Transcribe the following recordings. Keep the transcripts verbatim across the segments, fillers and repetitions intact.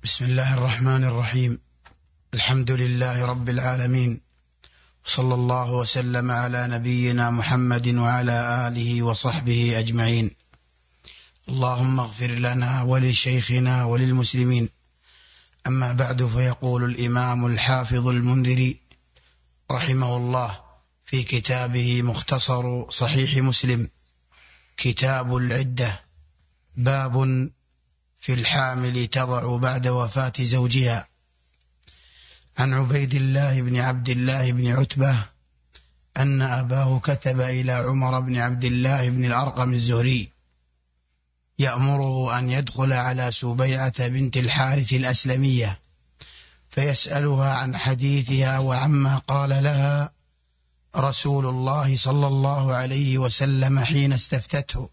بسم الله الرحمن الرحيم. الحمد لله رب العالمين، صلى الله وسلم على نبينا محمد وعلى آله وصحبه أجمعين. اللهم اغفر لنا ولشيخنا وللمسلمين. أما بعد، فيقول الإمام الحافظ المنذري رحمه الله في كتابه مختصر صحيح مسلم كتاب العدة: باب في الحامل تضع بعد وفاة زوجها. عن عبيد الله بن عبد الله بن عتبة أن أباه كتب إلى عمر بن عبد الله بن الأرقم الزهري يأمره أن يدخل على سبيعة بنت الحارث الأسلمية فيسألها عن حديثها وعما قال لها رسول الله صلى الله عليه وسلم حين استفتته.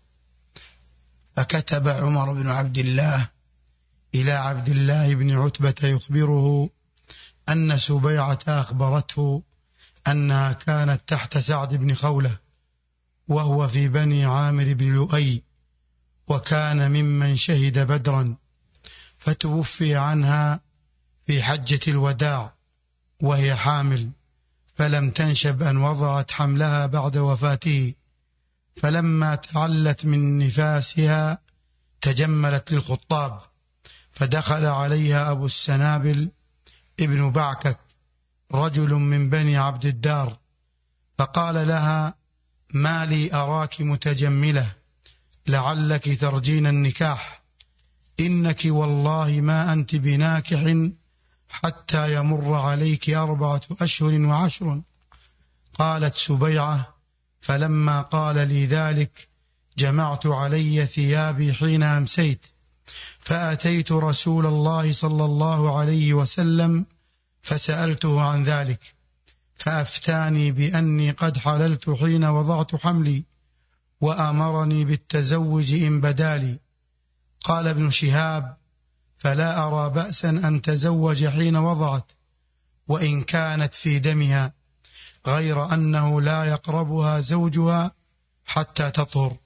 فكتب عمر بن عبد الله إلى عبد الله بن عتبة يخبره أن سبيعة أخبرته أنها كانت تحت سعد بن خولة وهو في بني عامر بن لؤي، وكان ممن شهد بدرا، فتوفي عنها في حجة الوداع وهي حامل، فلم تنشب أن وضعت حملها بعد وفاته، فلما تعلت من نفاسها تجملت للخطاب، فدخل عليها أبو السنابل ابن بعكك رجل من بني عبد الدار، فقال لها: ما لي أراك متجملة، لعلك ترجين النكاح، إنك والله ما أنت بناكح حتى يمر عليك أربعة أشهر وعشر. قالت سبيعة: فلما قال لي ذلك جمعت علي ثيابي حين أمسيت، فأتيت رسول الله صلى الله عليه وسلم فسألته عن ذلك، فأفتاني بأني قد حللت حين وضعت حملي، وأمرني بالتزوج إن بدالي. قال ابن شهاب: فلا أرى بأسا أن تزوج حين وضعت وإن كانت في دمها، غير أنه لا يقربها زوجها حتى تطهر.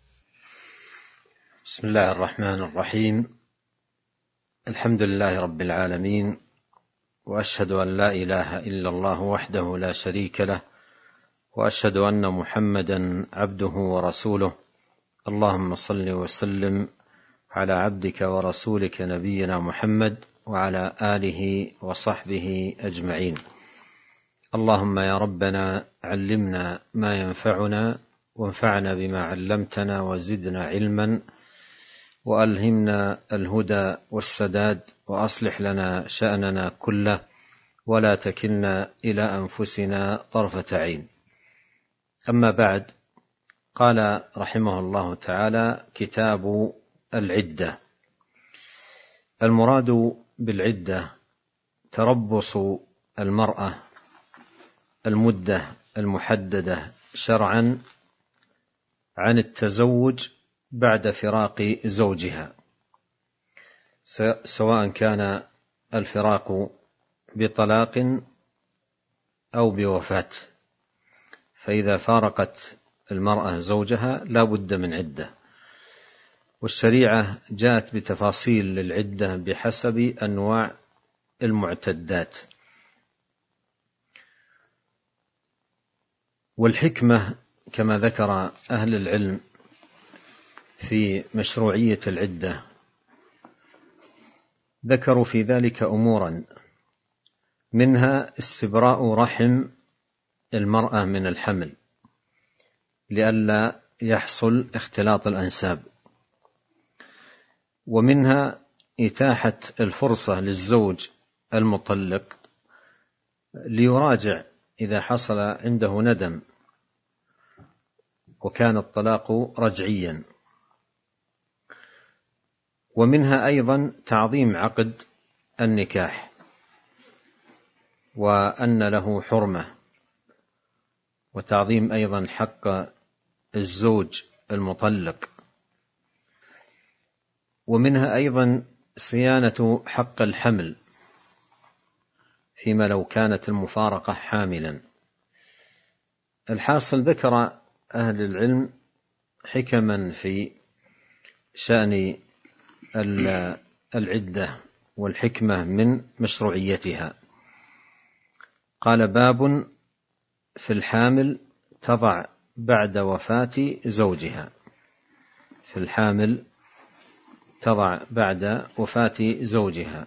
بسم الله الرحمن الرحيم. الحمد لله رب العالمين، وأشهد أن لا إله إلا الله وحده لا شريك له، وأشهد أن محمدا عبده ورسوله. اللهم صل وسلم على عبدك ورسولك نبينا محمد وعلى آله وصحبه أجمعين. اللهم يا ربنا علمنا ما ينفعنا، وانفعنا بما علمتنا، وزدنا علما، وألهمنا الهدى والسداد، وأصلح لنا شأننا كله، ولا تكلنا إلى أنفسنا طرفة عين. أما بعد، قال رحمه الله تعالى: كتاب العدة. المراد بالعدة تربص المرأة المدة المحددة شرعا عن التزوج بعد فراق زوجها، سواء كان الفراق بطلاق أو بوفاة. فإذا فارقت المرأة زوجها لا بد من عدة، والشريعة جاءت بتفاصيل للعدة بحسب أنواع المعتدات. والحكمة كما ذكر أهل العلم في مشروعية العدة، ذكروا في ذلك أمورا، منها استبراء رحم المرأة من الحمل لئلا يحصل اختلاط الأنساب، ومنها إتاحة الفرصة للزوج المطلق ليراجع إذا حصل عنده ندم وكان الطلاق رجعيا. ومنها أيضا تعظيم عقد النكاح، وأن له حرمة، وتعظيم أيضا حق الزوج المطلق. ومنها أيضا صيانة حق الحمل فيما لو كانت المفارقة حاملا. الحاصل، ذكر أهل العلم حكما في شأن العدة والحكمة من مشروعيتها. قال: باب في الحامل تضع بعد وفاة زوجها. في الحامل تضع بعد وفاة زوجها،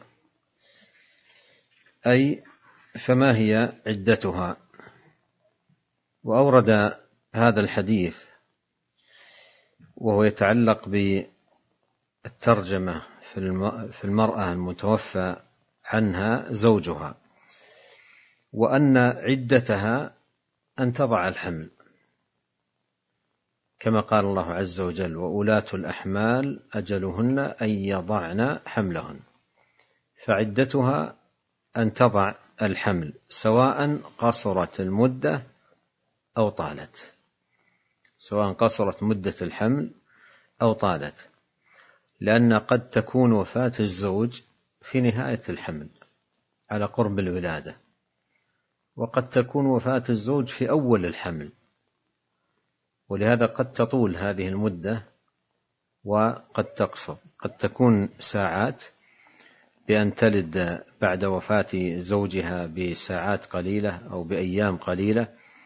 أي فما هي عدتها؟ وأورد هذا الحديث وهو يتعلق بالترجمة في المرأة المتوفى عنها زوجها، وأن عدتها أن تضع الحمل، كما قال الله عز وجل: وأولاة الأحمال أجلهن أن يضعن حملهن. فعدتها أن تضع الحمل، سواء قصرت المدة أو طالت، سواء قصرت مدة الحمل أو طالت، لأن قد تكون وفاة الزوج في نهاية الحمل على قرب الولادة، وقد تكون وفاة الزوج في أول الحمل، ولهذا قد تطول هذه المدة وقد تقصر. قد تكون ساعات، بأن تلد بعد وفاة زوجها بساعات قليلة أو بأيام قليلة.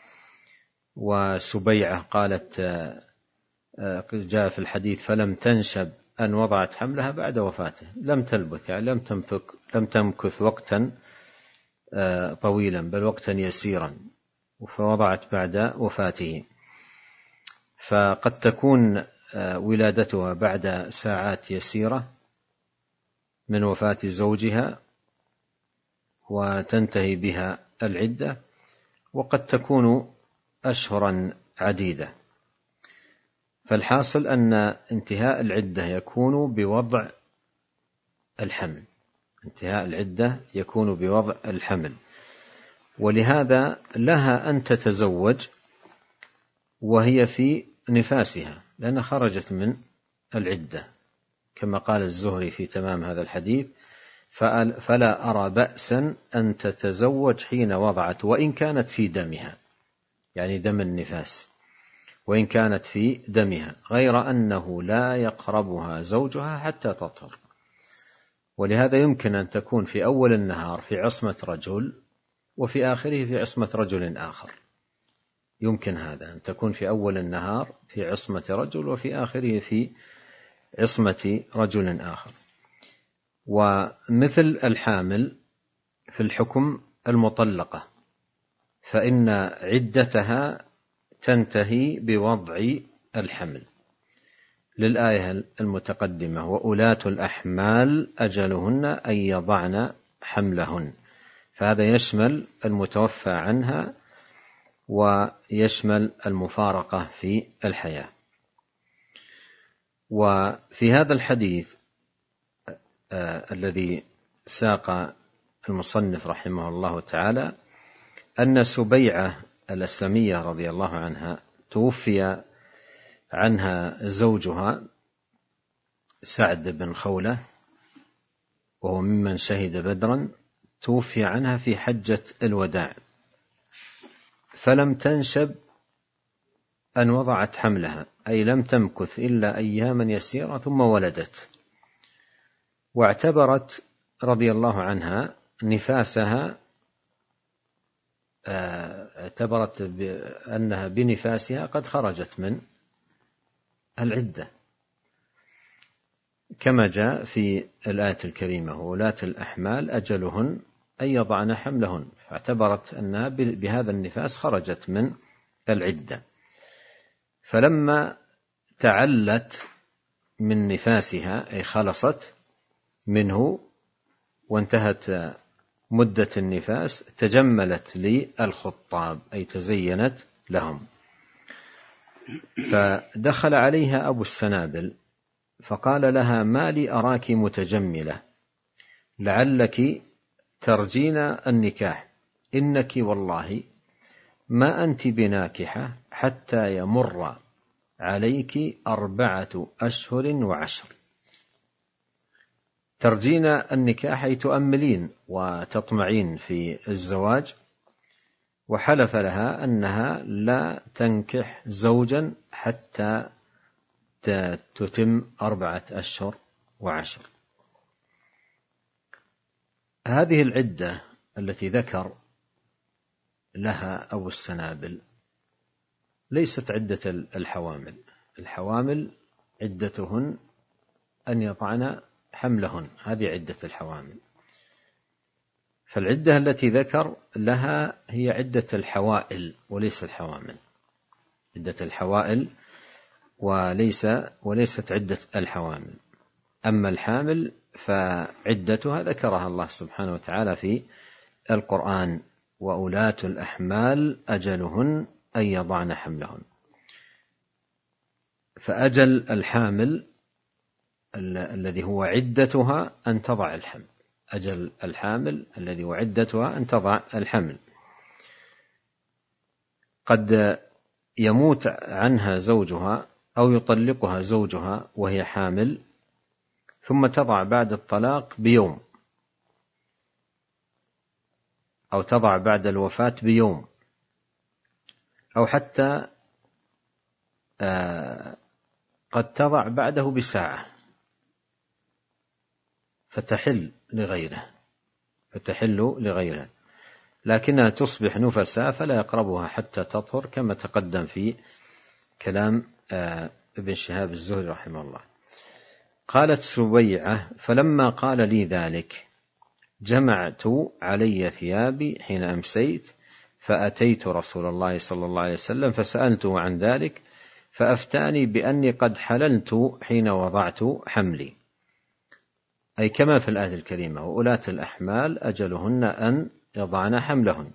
وسبيعة قالت، جاء في الحديث: فلم تنشب أن وضعت حملها بعد وفاته، لم تلبث، يعني لم تمكث لم تمكث وقتا طويلا، بل وقتا يسيرا، فوضعت بعد وفاته. فقد تكون ولادتها بعد ساعات يسيرة من وفاة زوجها وتنتهي بها العدة، وقد تكون أشهرا عديدة. فالحاصل أن انتهاء العدة يكون بوضع الحمل، انتهاء العدة يكون بوضع الحمل. ولهذا لها أن تتزوج وهي في نفاسها، لأنها خرجت من العدة، كما قال الزهري في تمام هذا الحديث: فلا أرى بأسا أن تتزوج حين وضعت، وإن كانت في دمها، يعني دم النفاس، وإن كانت في دمها، غير أنه لا يقربها زوجها حتى تطهر. ولهذا يمكن أن تكون في أول النهار في عصمة رجل، وفي آخره في عصمة رجل آخر. يمكن هذا، أن تكون في أول النهار في عصمة رجل، وفي آخره في عصمة رجل آخر. ومثل الحامل في الحكم المطلقة، فإن عدتها تنتهي بوضع الحمل، للآية المتقدمة: وأولاة الأحمال أجلهن أن يضعن حملهن. فهذا يشمل المتوفى عنها ويشمل المفارقة في الحياة. وفي هذا الحديث آه الذي ساق المصنف رحمه الله تعالى، أن سبيعة الأسلمية رضي الله عنها توفي عنها زوجها سعد بن خولة، وهو ممن شهد بدرا، توفي عنها في حجة الوداع، فلم تنشب أن وضعت حملها، أي لم تمكث إلا أياما يسيرة ثم ولدت. واعتبرت رضي الله عنها نفاسها، اعتبرت بأنها بنفاسها قد خرجت من العدة، كما جاء في الآية الكريمة: وولاة الأحمال أجلهن أن يضعن حملهن. فاعتبرت أنها بهذا النفاس خرجت من العدة. فلما تعلت من نفاسها، أي خلصت منه وانتهت مدة النفاس، تجملت للخطاب، أي تزينت لهم. فدخل عليها أبو السنابل فقال لها: ما لي أراك متجملة، لعلك ترجين النكاح، إنك والله ما أنت بناكحة حتى يمر عليك أربعة أشهر وعشر. ترجين النكاح أي تؤملين وتطمعين في الزواج. وحلف لها أنها لا تنكح زوجا حتى تتم أربعة أشهر وعشر. هذه العدة التي ذكر لها أبو السنابل ليست عدة الحوامل. الحوامل عدتهن أن يضعن حملهن، هذه عدة الحوامل. فالعدة التي ذكر لها هي عدة الحوائل وليس الحوامل، عدة الحوائل وليس وليست عدة الحوامل. أما الحامل فعدتها ذكرها الله سبحانه وتعالى في القرآن: وأولاة الأحمال أجلهن أن يضعن حملهن. فأجل الحامل الذي هو عدتها أن تضع الحمل، أجل الحامل الذي هو عدتها أن تضع الحمل. قد يموت عنها زوجها أو يطلقها زوجها وهي حامل، ثم تضع بعد الطلاق بيوم، أو تضع بعد الوفاة بيوم، أو حتى آه قد تضع بعده بساعة، فتحل لغيره فتحل لغيره لكنها تصبح نفساء فلا يقربها حتى تطهر، كما تقدم في كلام آه ابن شهاب الزهري رحمه الله. قالت سبيعة: فلما قال لي ذلك جمعت علي ثيابي حين أمسيت، فأتيت رسول الله صلى الله عليه وسلم فسألته عن ذلك، فأفتاني بأني قد حللت حين وضعت حملي، أي كما في الآية الكريمة: وأولاة الأحمال أجلهن أن يضعن حملهن.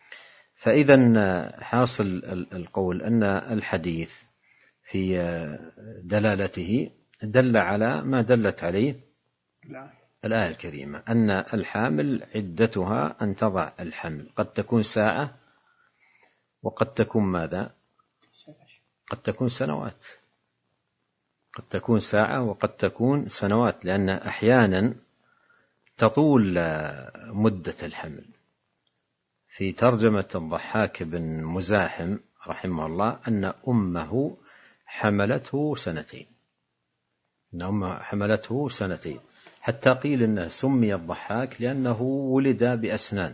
فإذا حاصل القول أن الحديث في دلالته دل على ما دلت عليه الآية الكريمة، أن الحامل عدتها أن تضع الحمل، قد تكون ساعة وقد تكون ماذا؟ قد تكون سنوات، قد تكون ساعة وقد تكون سنوات، لأن أحيانا تطول مدة الحمل. في ترجمة الضحاك بن مزاحم رحمه الله أن أمه حملته سنتين، أن أمه حملته سنتين، حتى قيل أنه سمي الضحاك لأنه ولد بأسنان،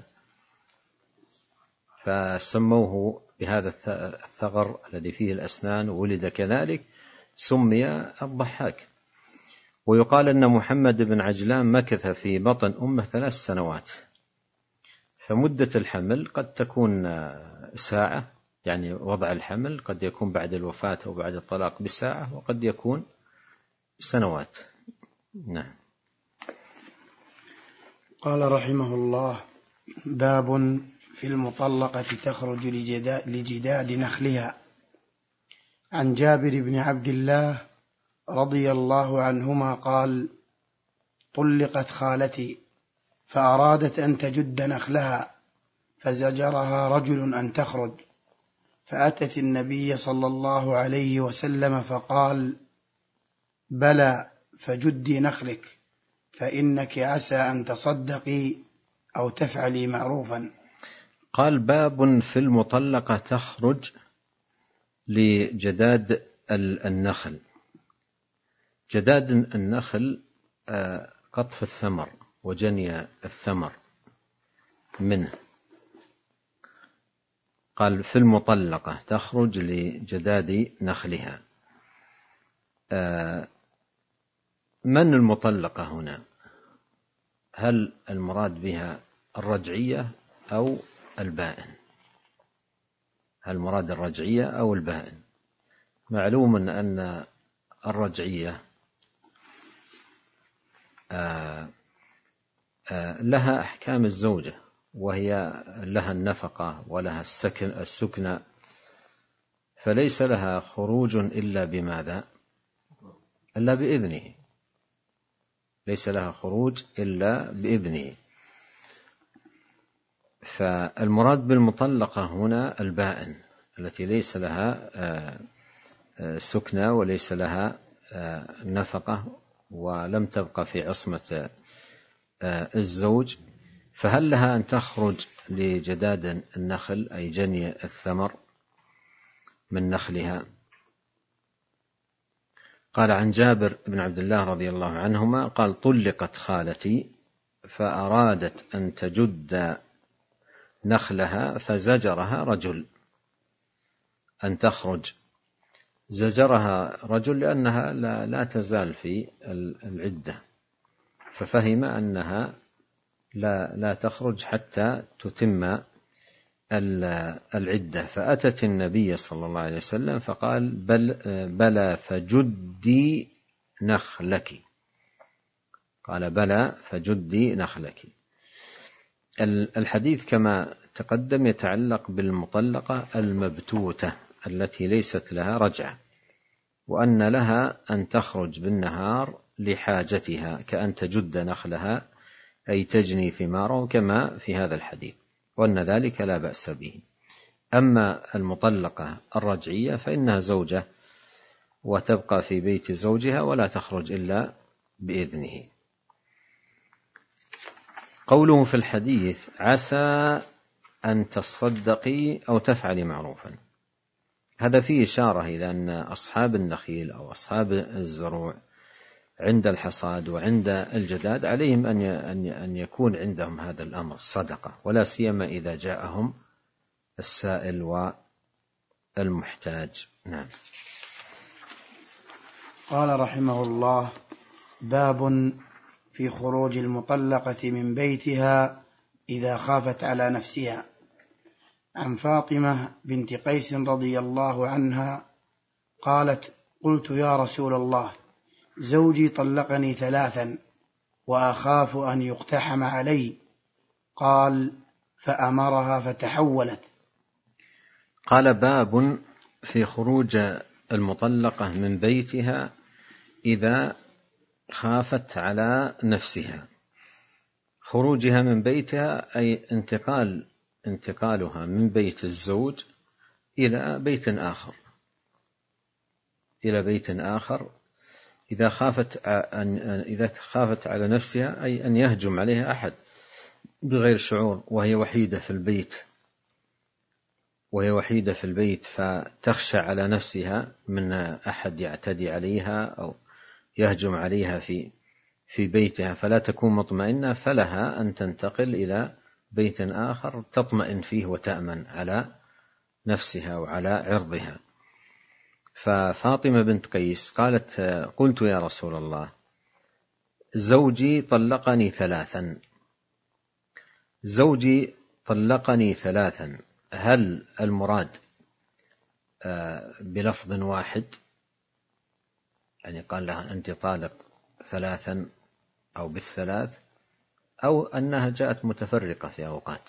فسموه بهذا الثغر الذي فيه الأسنان، ولد كذلك سمي الضحاك. ويقال أن محمد بن عجلان مكث في بطن أمه ثلاث سنوات. فمدة الحمل قد تكون ساعة، يعني وضع الحمل قد يكون بعد الوفاة أو بعد الطلاق بساعة، وقد يكون سنوات. نعم. قال رحمه الله: باب في المطلقة تخرج لجداد نخلها. عن جابر بن عبد الله رضي الله عنهما قال: طلقت خالتي فأرادت أن تجد نخلها، فزجرها رجل أن تخرج، فأتت النبي صلى الله عليه وسلم فقال: بلى، فجدي نخلك، فإنك عسى أن تصدقي أو تفعلي معروفا. قال: باب في المطلقة تخرج لجداد النخل. جداد النخل قطف الثمر وجني الثمر منه. قال: في المطلقة تخرج لجداد نخلها. من المطلقة هنا؟ هل المراد بها الرجعية أو البائن؟ هل المراد الرجعية أو البائن؟ معلوم أن الرجعية لها أحكام الزوجة، وهي لها النفقة ولها السكن السكنى، فليس لها خروج إلا بماذا؟ إلا بإذنه، ليس لها خروج إلا بإذنه. فالمراد بالمطلقة هنا البائن التي ليس لها سكنى وليس لها نفقة ولم تبقى في عصمة الزوج، فهل لها أن تخرج لجداد النخل أي جني الثمر من نخلها؟ قال: عن جابر بن عبد الله رضي الله عنهما قال: طلقت خالتي فأرادت أن تجد نخلها فزجرها رجل أن تخرج، زجرها رجل لأنها لا, لا تزال في العدة، ففهم أنها لا, لا تخرج حتى تتم العدة، فأتت النبي صلى الله عليه وسلم فقال بل بلى فجدي نخلك، قال بلى فجدي نخلك. الحديث كما تقدم يتعلق بالمطلقة المبتوتة التي ليست لها رجعة، وأن لها أن تخرج بالنهار لحاجتها كأن تجد نخلها أي تجني ثماره كما في هذا الحديث، وأن ذلك لا بأس به. أما المطلقة الرجعية فإنها زوجة وتبقى في بيت زوجها ولا تخرج إلا بإذنه. قوله في الحديث عسى أن تصدقي أو تفعلي معروفا، هذا فيه إشارة إلى أن أصحاب النخيل أو أصحاب الزروع عند الحصاد وعند الجداد عليهم أن يكون عندهم هذا الأمر الصدقة، ولا سيما إذا جاءهم السائل والمحتاج. نعم. قال رحمه الله: باب في خروج المطلقة من بيتها إذا خافت على نفسها. عن فاطمة بنت قيس رضي الله عنها قالت: قلت يا رسول الله، زوجي طلقني ثلاثا وأخاف أن يقتحم علي. قال: فأمرها فتحولت. قال: باب في خروج المطلقة من بيتها إذا خافت على نفسها. خروجها من بيتها أي انتقال انتقالها من بيت الزوج إلى بيت آخر إلى بيت آخر إذا خافت أن إذا خافت على نفسها أي أن يهجم عليها أحد بغير شعور وهي وحيدة في البيت وهي وحيدة في البيت فتخشى على نفسها من أحد يعتدي عليها أو يهجم عليها في في بيتها فلا تكون مطمئنة، فلها أن تنتقل إلى بيت آخر تطمئن فيه وتأمن على نفسها وعلى عرضها. ففاطمة بنت قيس قالت: قلت يا رسول الله، زوجي طلقني ثلاثا. زوجي طلقني ثلاثا، هل المراد بلفظ واحد يعني قال لها أنت طالق ثلاثا أو بالثلاث، أو أنها جاءت متفرقة في أوقات؟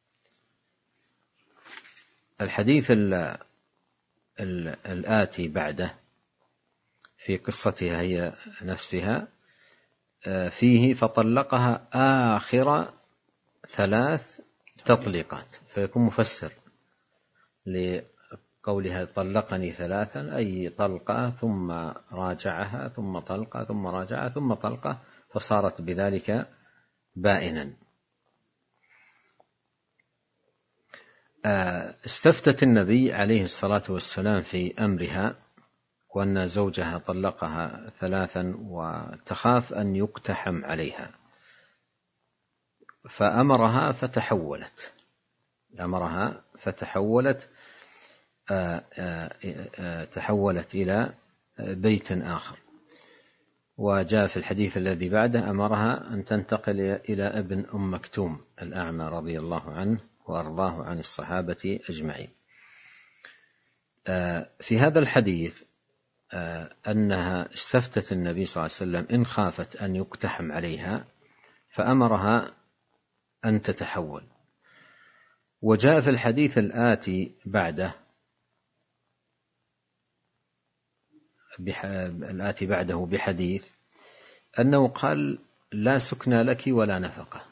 الحديث ال ال الآتي بعده في قصتها هي نفسها فيه فطلقها آخر ثلاث تطليقات، فيكون مفسر لقولها طلقني ثلاثا أي طلقة ثم راجعها ثم طلقة ثم راجعها ثم طلقة، فصارت بذلك بائنا. استفتت النبي عليه الصلاة والسلام في أمرها وأن زوجها طلقها ثلاثا وتخاف أن يقتحم عليها، فأمرها فتحولت أمرها فتحولت آآ آآ تحولت إلى بيت آخر. وجاء في الحديث الذي بعده أمرها أن تنتقل إلى ابن أم مكتوم الأعمى رضي الله عنه وأرضاه عن الصحابة أجمعين. في هذا الحديث أنها استفتت النبي صلى الله عليه وسلم إن خافت أن يقتحم عليها فأمرها أن تتحول. وجاء في الحديث الآتي بعده الآتي بعده بحديث أنه قال: لا سكن لك ولا نفقة.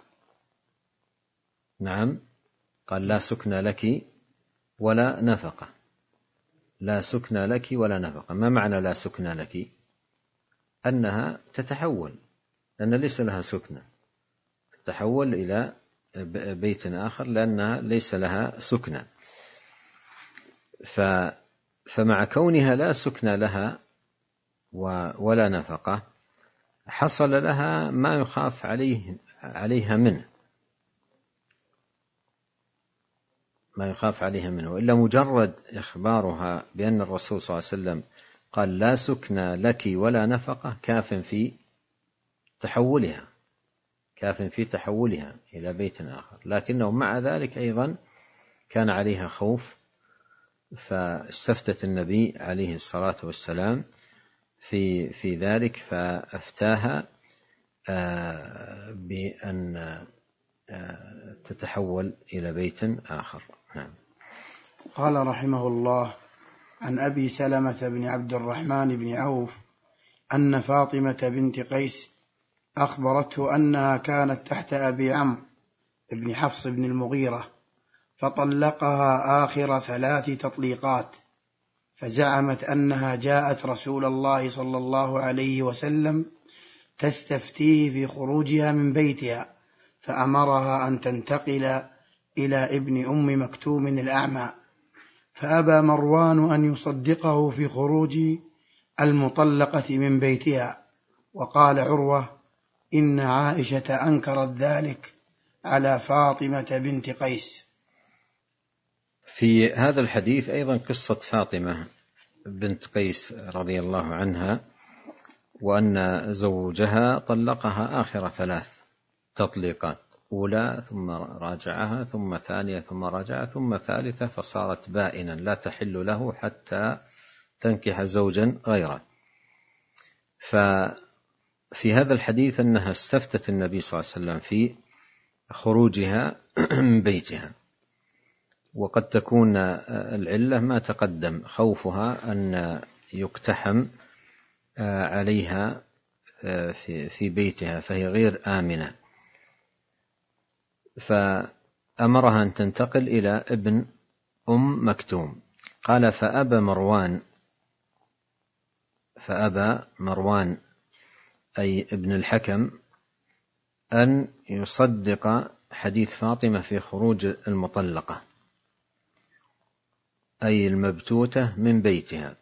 نعم، قال: لا سكن لك ولا نفقة. لا سكن لك ولا نفقة. ما معنى لا سكن لك؟ أنها تتحول لأن ليس لها سكنة، تتحول إلى بيت آخر لأنها ليس لها سكنة. فمع كونها لا سكن لها ولا نفقة حصل لها ما يخاف عليه عليها منه، ما يخاف عليها منه، إلا مجرد إخبارها بأن الرسول صلى الله عليه وسلم قال لا سكنى لك ولا نفقة كاف في تحولها كاف في تحولها إلى بيت آخر، لكنه مع ذلك أيضا كان عليها خوف، فاستفتت النبي عليه الصلاة والسلام في في ذلك، فأفتاها بأن تتحول إلى بيت آخر. نعم. قال رحمه الله: عن أبي سلمة بن عبد الرحمن بن عوف أن فاطمة بنت قيس أخبرته أنها كانت تحت أبي عمرو بن حفص بن المغيرة، فطلقها آخر ثلاث تطليقات، فزعمت أنها جاءت رسول الله صلى الله عليه وسلم تستفتيه في خروجها من بيتها، فأمرها أن تنتقل إلى ابن أم مكتوم الأعمى، فأبى مروان أن يصدقه في خروج المطلقة من بيتها. وقال عروة: إن عائشة أنكرت ذلك على فاطمة بنت قيس. في هذا الحديث أيضا قصة فاطمة بنت قيس رضي الله عنها، وأن زوجها طلقها آخر ثلاث تطليقات، أولى ثم راجعها ثم ثانية ثم راجعها ثم ثالثة، فصارت بائنا لا تحل له حتى تنكح زوجا غيره. ففي هذا الحديث أنها استفتت النبي صلى الله عليه وسلم في خروجها من بيتها، وقد تكون العلة ما تقدم، خوفها أن يقتحم عليها في بيتها فهي غير آمنة، فأمرها أن تنتقل إلى ابن أم مكتوم. قال: فأبى مروان فأبى مروان أي ابن الحكم أن يصدق حديث فاطمة في خروج المطلقة أي المبتوتة من بيتها،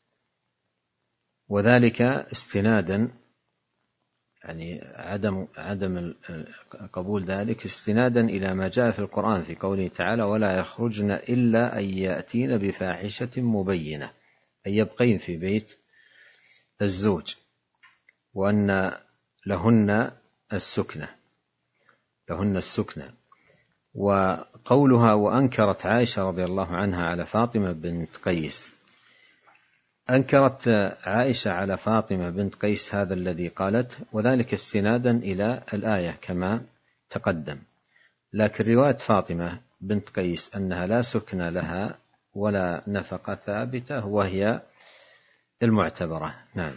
وذلك استنادا يعني عدم عدم قبول ذلك استنادا إلى ما جاء في القرآن في قوله تعالى: ولا يخرجن إلا أن يأتين بفاحشة مبينة، أي يبقين في بيت الزوج، وأن لهن السكنة لهن السكنة وقولها: وأنكرت عائشة رضي الله عنها على فاطمة بنت قيس، أنكرت عائشة على فاطمة بنت قيس هذا الذي قالت، وذلك استنادا إلى الآية كما تقدم، لكن رواية فاطمة بنت قيس أنها لا سكن لها ولا نفقة ثابتة وهي المعتبرة. نعم.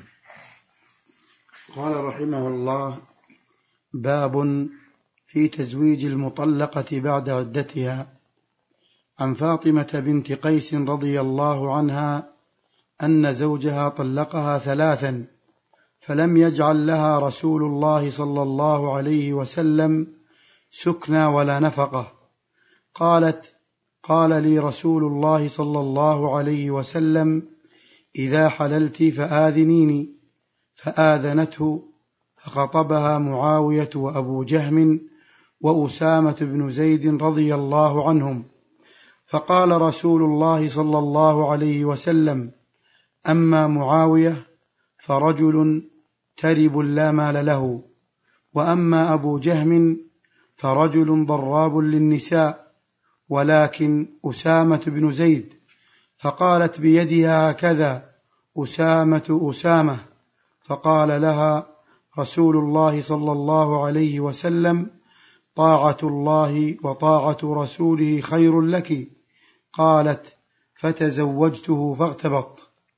قال رحمه الله: باب في تزويج المطلقة بعد عدتها. عن فاطمة بنت قيس رضي الله عنها أن زوجها طلقها ثلاثا، فلم يجعل لها رسول الله صلى الله عليه وسلم سكنى ولا نفقة. قالت: قال لي رسول الله صلى الله عليه وسلم: إذا حللت فآذنيني، فآذنته، فخطبها معاوية وأبو جهم وأسامة بن زيد رضي الله عنهم، فقال رسول الله صلى الله عليه وسلم: أما معاوية فرجل ترب لا مال له، وأما أبو جهم فرجل ضراب للنساء، ولكن أسامة بن زيد. فقالت بيدها هكذا: أسامة أسامة. فقال لها رسول الله صلى الله عليه وسلم: طاعة الله وطاعة رسوله خير لك. قالت: فتزوجته فاغتبط.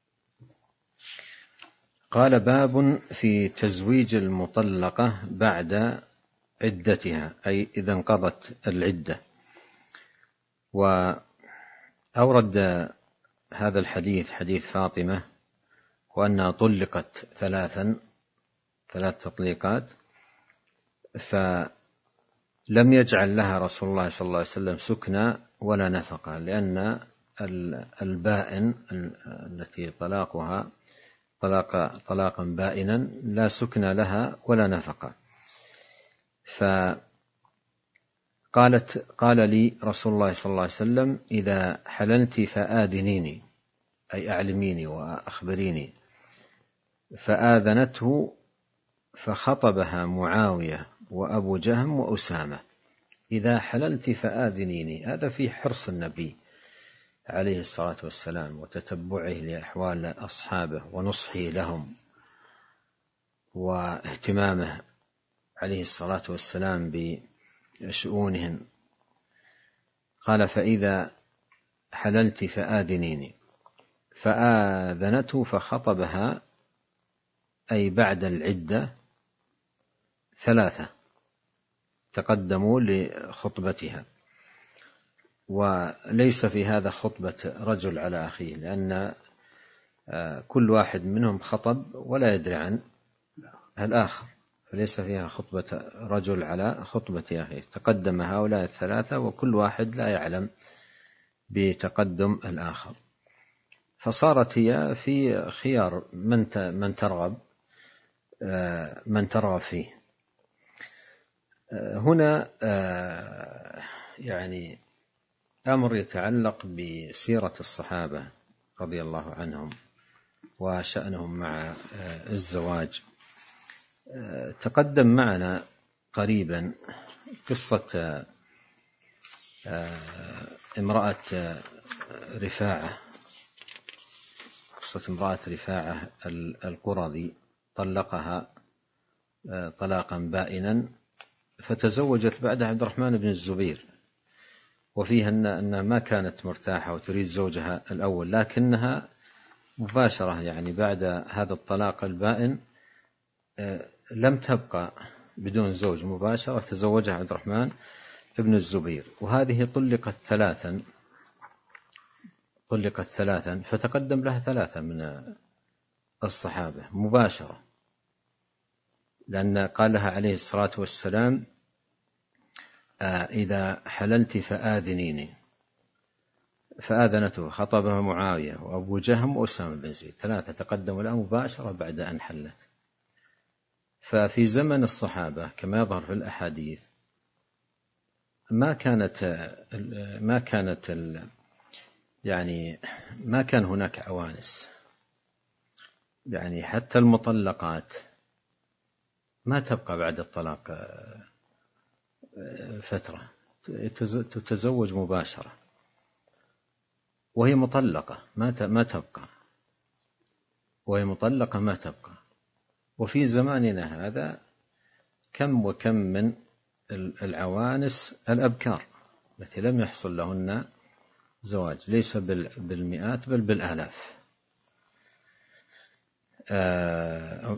قال: باب في تزويج المطلقة بعد عدتها، أي إذا انقضت العدة. وأورد هذا الحديث حديث فاطمة وأنها طلقت ثلاثا ثلاث تطليقات، فلم يجعل لها رسول الله صلى الله عليه وسلم سكنى ولا نفقة، لأن البائن التي طلاقها طلاق طلاقا بائنا لا سكن لها ولا نفقة. فقالت قال لي رسول الله صلى الله عليه وسلم: إذا حللت فآذنيني، أي أعلميني وأخبريني. فآذنته فخطبها معاوية وأبو جهم وأسامة: إذا حللت فآذنيني. هذا في حرص النبي عليه الصلاة والسلام وتتبعه لأحوال أصحابه ونصحه لهم واهتمامه عليه الصلاة والسلام بشؤونهم. قال: فإذا حللت فآذنيني. فآذنته فخطبها، أي بعد العدة، ثلاثة تقدموا لخطبتها. وليس في هذا خطبة رجل على أخيه، لأن كل واحد منهم خطب ولا يدري عن الآخر، فليس فيها خطبة رجل على خطبة أخيه. تقدم هؤلاء الثلاثة وكل واحد لا يعلم بتقدم الآخر. فصارت هي في خيار من من ترغب من ترغب فيه. هنا يعني أمر يتعلق بسيرة الصحابة رضي الله عنهم وشأنهم مع الزواج. تقدم معنا قريبا قصة امرأة رفاعة قصة امرأة رفاعة القرظي، طلقها طلاقا بائنا، فتزوجت بعدها عبد الرحمن بن الزبير، وفيها أنها ما كانت مرتاحة وتريد زوجها الأول، لكنها مباشرة يعني بعد هذا الطلاق البائن لم تبقى بدون زوج، مباشرة تزوجها عبد الرحمن بن الزبير. وهذه طلقت ثلاثا طلقت ثلاثا فتقدم لها ثلاثة من الصحابة مباشرة، لأن قال لها عليه الصلاة والسلام: إذا حللت فآذنيني. فآذنته، خطبها معاوية وأبو جهم وأسامة بن زيد، ثلاثة تقدموا لها مباشرة بعد أن حلت. ففي زمن الصحابة كما يظهر في الأحاديث ما كانت ما كانت يعني ما كان هناك عوانس، يعني حتى المطلقات ما تبقى بعد الطلاق فترة، تتزوج مباشرة وهي مطلقة ما تبقى وهي مطلقة ما تبقى. وفي زماننا هذا كم وكم من العوانس الأبكار التي لم يحصل لهن زواج، ليس بالمئات بل بالآلاف. آه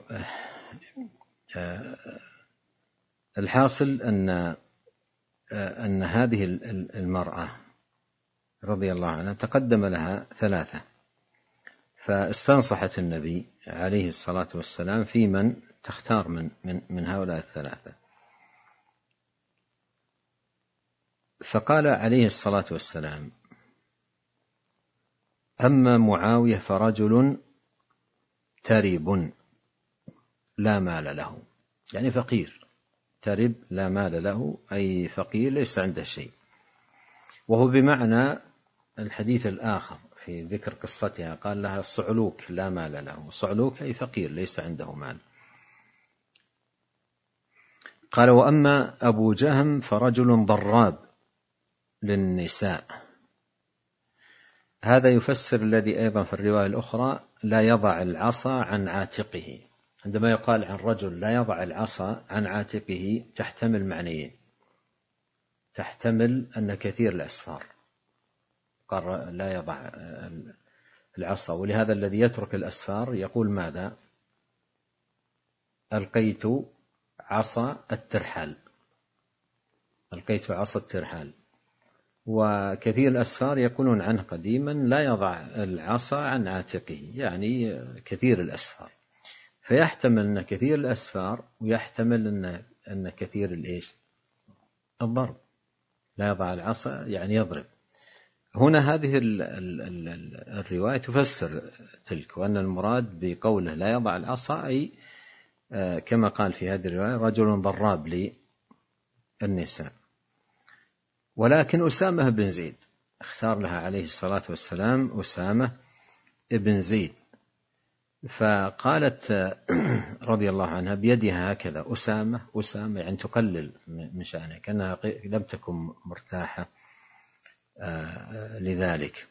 آه الحاصل أن أن هذه المرأة رضي الله عنها تقدم لها ثلاثة، فاستنصحت النبي عليه الصلاة والسلام في من تختار من من من هؤلاء الثلاثة. فقال عليه الصلاة والسلام: أما معاوية فرجل ترب لا مال له، يعني فقير. ترب لا مال له أي فقير ليس عنده شيء، وهو بمعنى الحديث الآخر في ذكر قصتها قال لها: صعلوك لا مال له. صعلوك أي فقير ليس عنده مال. قال: وأما أبو جهم فرجل ضراب للنساء. هذا يفسر الذي أيضا في الرواية الأخرى: لا يضع العصا عن عاتقه. عندما يقال عن رجل لا يضع العصا عن عاتقه تحتمل معنيين: تحتمل أن كثير الأسفار، قال لا يضع العصا، ولهذا الذي يترك الأسفار يقول ماذا؟ ألقيت عصا الترحال، ألقيت عصا الترحال. وكثير الأسفار يقولون عنه قديما لا يضع العصا عن عاتقه، يعني كثير الأسفار. فيحتمل أن كثير الأسفار، ويحتمل أن أن كثير الإيش؟ الضرب. لا يضع العصا يعني يضرب. هنا هذه ال ال ال الرواية تفسر تلك، وأن المراد بقوله لا يضع العصا أي كما قال في هذه الرواية: رجل ضراب النساء. ولكن أسامة بن زيد اختار لها عليه الصلاة والسلام أسامة بن زيد، فقالت رضي الله عنها بيدها هكذا أسامة أسامة، يعني تقلل من شأنه، كأنها لم تكن مرتاحة لذلك،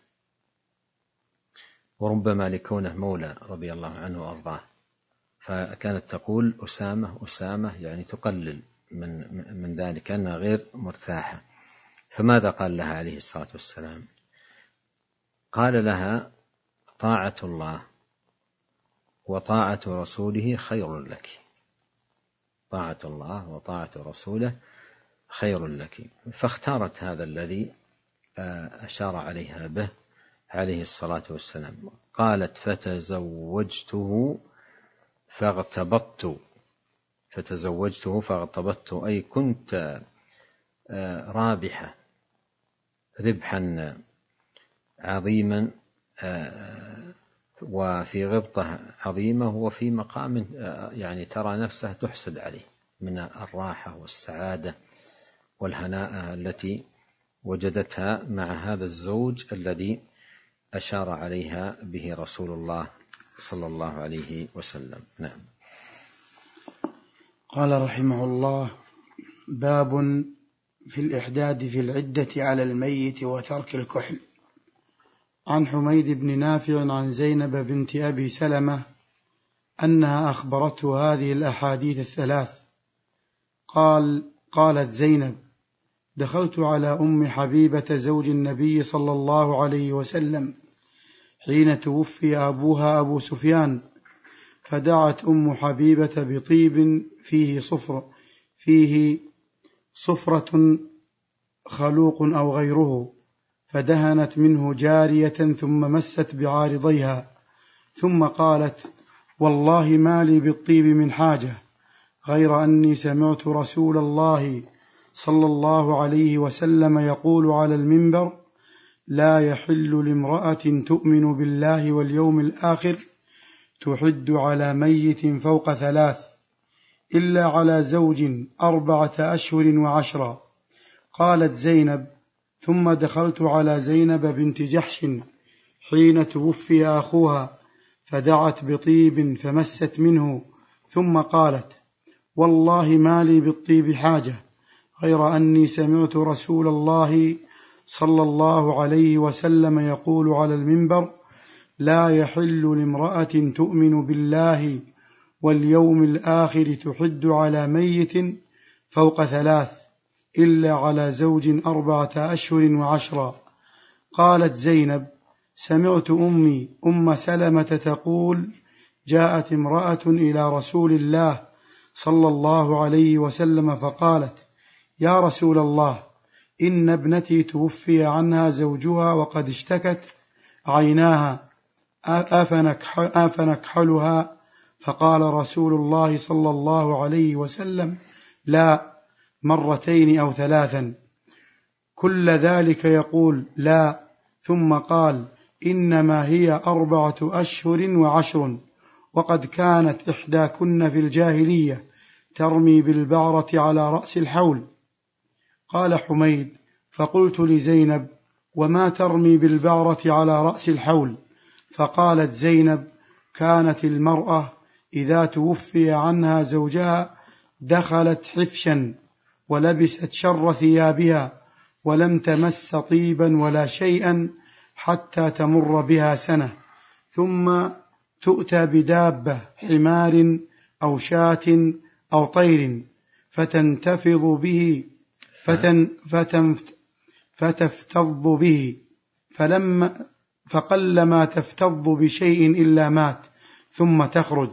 وربما لكونه مولى رضي الله عنه وأرضاه، فكانت تقول أسامة أسامة، يعني تقلل من من ذلك، كأنها غير مرتاحة. فماذا قال لها عليه الصلاة والسلام؟ قال لها طاعة الله وطاعة رسوله خير لك، طاعة الله وطاعة رسوله خير لك. فاختارت هذا الذي أشار عليها به عليه الصلاة والسلام. قالت فتزوجته فاغتبطت، فتزوجته فاغتبطت، أي كنت رابحة ربحا عظيما وفي غبطة عظيمة وفي مقام يعني ترى نفسها تحسد عليه من الراحة والسعادة والهناء التي وجدتها مع هذا الزوج الذي أشار عليها به رسول الله صلى الله عليه وسلم. نعم. قال رحمه الله: باب في الإحداد في العدة على الميت وترك الكحل. عن حميد بن نافع عن زينب بنت أبي سلمة أنها أخبرته هذه الأحاديث الثلاث. قال قالت زينب: دخلت على أم حبيبة زوج النبي صلى الله عليه وسلم حين توفي أبوها أبو سفيان، فدعت أم حبيبة بطيب فيه صفر فيه صفرة خلوق أو غيره، فدهنت منه جارية ثم مست بعارضيها، ثم قالت: والله ما لي بالطيب من حاجة، غير أني سمعت رسول الله صلى الله عليه وسلم يقول على المنبر: لا يحل لامرأة تؤمن بالله واليوم الآخر تحد على ميت فوق ثلاث إلا على زوج أربعة أشهر وعشرا. قالت زينب: ثم دخلت على زينب بنت جحش حين توفي أخوها، فدعت بطيب فمست منه، ثم قالت: والله ما لي بالطيب حاجة، غير أني سمعت رسول الله صلى الله عليه وسلم يقول على المنبر: لا يحل لامرأة تؤمن بالله واليوم الآخر تحد على ميت فوق ثلاث إلا على زوج أربعة أشهر وعشرا. قالت زينب: سمعت أمي أم سلمة تقول: جاءت امرأة إلى رسول الله صلى الله عليه وسلم فقالت: يا رسول الله، إن ابنتي توفي عنها زوجها وقد اشتكت عيناها، أفنكحلها؟ فقال رسول الله صلى الله عليه وسلم: لا، مرتين أو ثلاثا. كل ذلك يقول لا، ثم قال: إنما هي أربعة أشهر وعشر، وقد كانت إحداكن في الجاهلية ترمي بالبعرة على رأس الحول. قال حميد: فقلت لزينب: وما ترمي بالبعرة على رأس الحول؟ فقالت زينب: كانت المرأة إذا توفي عنها زوجها دخلت حفشا ولبست شر ثيابها ولم تمس طيبا ولا شيئا حتى تمر بها سنة، ثم تؤتى بدابة حمار أو شاة أو طير فتنتفض به فتن فتنفت فتفتض به، فلما فقلما تفتض بشيء إلا مات، ثم تخرج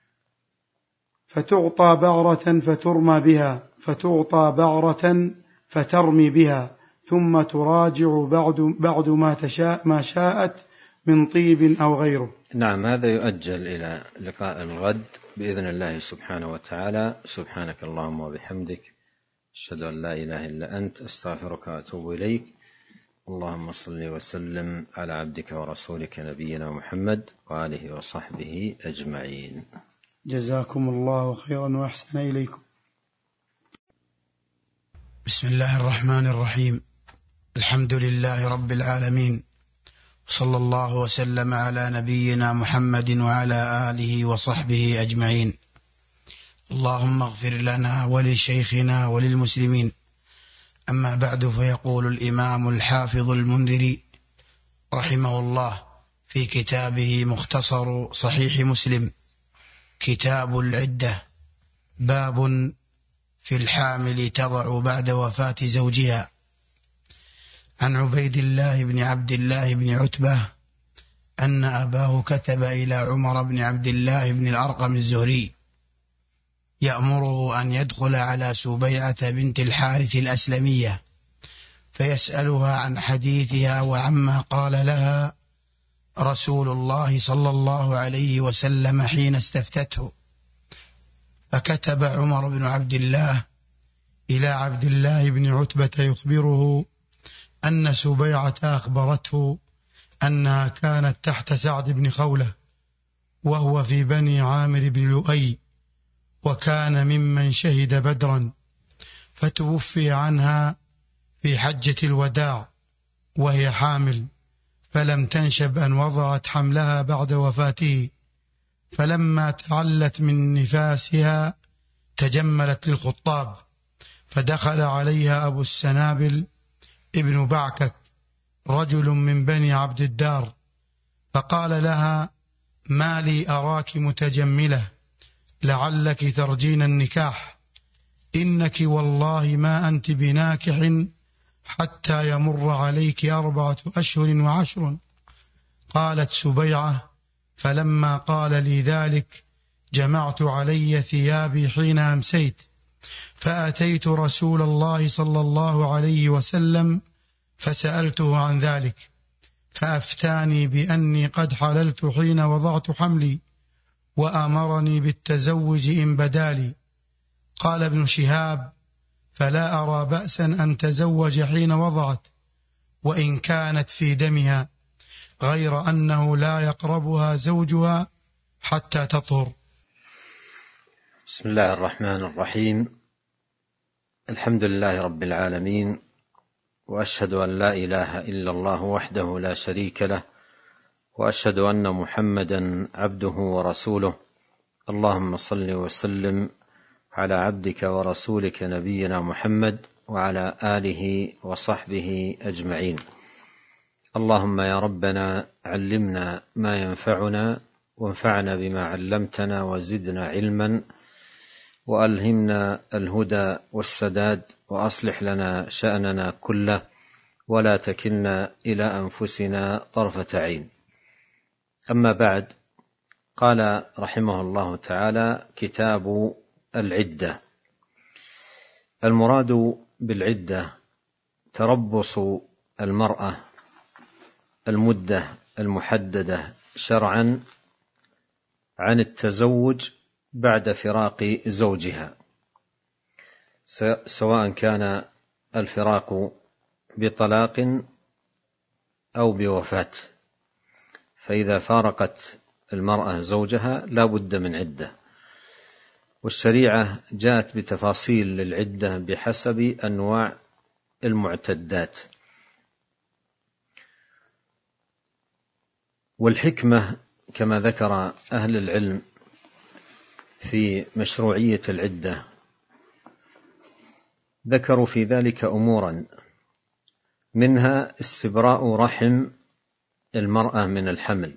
فتعطى بعرة فترمى بها، فتعطى بعرة فترمي بها، ثم تراجع بعد, بعد ما تشاء ما شاءت من طيب أو غيره. نعم، هذا يؤجل إلى لقاء الغد بإذن الله سبحانه وتعالى. سبحانك اللهم وبحمدك، أشهد أن لا إله إلا أنت، أستغفرك وأتوب إليك. اللهم صل وسلم على عبدك ورسولك نبينا محمد وآله وصحبه أجمعين. جزاكم الله خيرا وأحسن إليكم. بسم الله الرحمن الرحيم. الحمد لله رب العالمين، صلى الله وسلم على نبينا محمد وعلى آله وصحبه أجمعين. اللهم اغفر لنا ولشيخنا وللمسلمين. أما بعد، فيقول الإمام الحافظ المنذري رحمه الله في كتابه مختصر صحيح مسلم كتاب العدة: باب في الحامل تضع بعد وفاة زوجها. عن عبيد الله بن عبد الله بن عتبة أن أباه كتب إلى عمر بن عبد الله بن الأرقم الزهري يأمره أن يدخل على سبيعة بنت الحارث الأسلمية فيسألها عن حديثها وعما قال لها رسول الله صلى الله عليه وسلم حين استفتته. فكتب عمر بن عبد الله إلى عبد الله بن عتبة يخبره أن سبيعة أخبرته أنها كانت تحت سعد بن خولة وهو في بني عامر بن لؤي، وكان ممن شهد بدرا، فتوفي عنها في حجة الوداع وهي حامل، فلم تنشب أن وضعت حملها بعد وفاته، فلما تعلت من نفاسها تجملت للخطاب، فدخل عليها أبو السنابل ابن بعكك رجل من بني عبد الدار، فقال لها: ما لي أراك متجملة، لعلك ترجين النكاح، إنك والله ما أنت بناكح حتى يمر عليك أربعة أشهر وعشر. قالت سبيعة: فلما قال لي ذلك جمعت علي ثيابي حين أمسيت، فأتيت رسول الله صلى الله عليه وسلم فسألته عن ذلك، فأفتاني بأني قد حللت حين وضعت حملي، وأمرني بالتزوج إن بدالي. قال ابن شهاب: فلا أرى بأسا أن تزوج حين وضعت وإن كانت في دمها، غير أنه لا يقربها زوجها حتى تطهر. بسم الله الرحمن الرحيم. الحمد لله رب العالمين، وأشهد أن لا إله إلا الله وحده لا شريك له، وأشهد أن محمدا عبده ورسوله. اللهم صل وسلم على عبدك ورسولك نبينا محمد وعلى آله وصحبه أجمعين. اللهم يا ربنا علمنا ما ينفعنا، وانفعنا بما علمتنا، وزدنا علما، وألهمنا الهدى والسداد، وأصلح لنا شأننا كله، ولا تكلنا إلى أنفسنا طرفة عين. أما بعد، قال رحمه الله تعالى: كتاب العدة. المراد بالعدة تربص المرأة المدة المحددة شرعا عن التزوج بعد فراق زوجها، سواء كان الفراق بطلاق أو بوفاة. فإذا فارقت المرأة زوجها لا بد من عدة، والشريعة جاءت بتفاصيل للعدة بحسب أنواع المعتدات. والحكمة كما ذكر أهل العلم في مشروعية العدة، ذكروا في ذلك أمورا، منها استبراء رحم المرأة من الحمل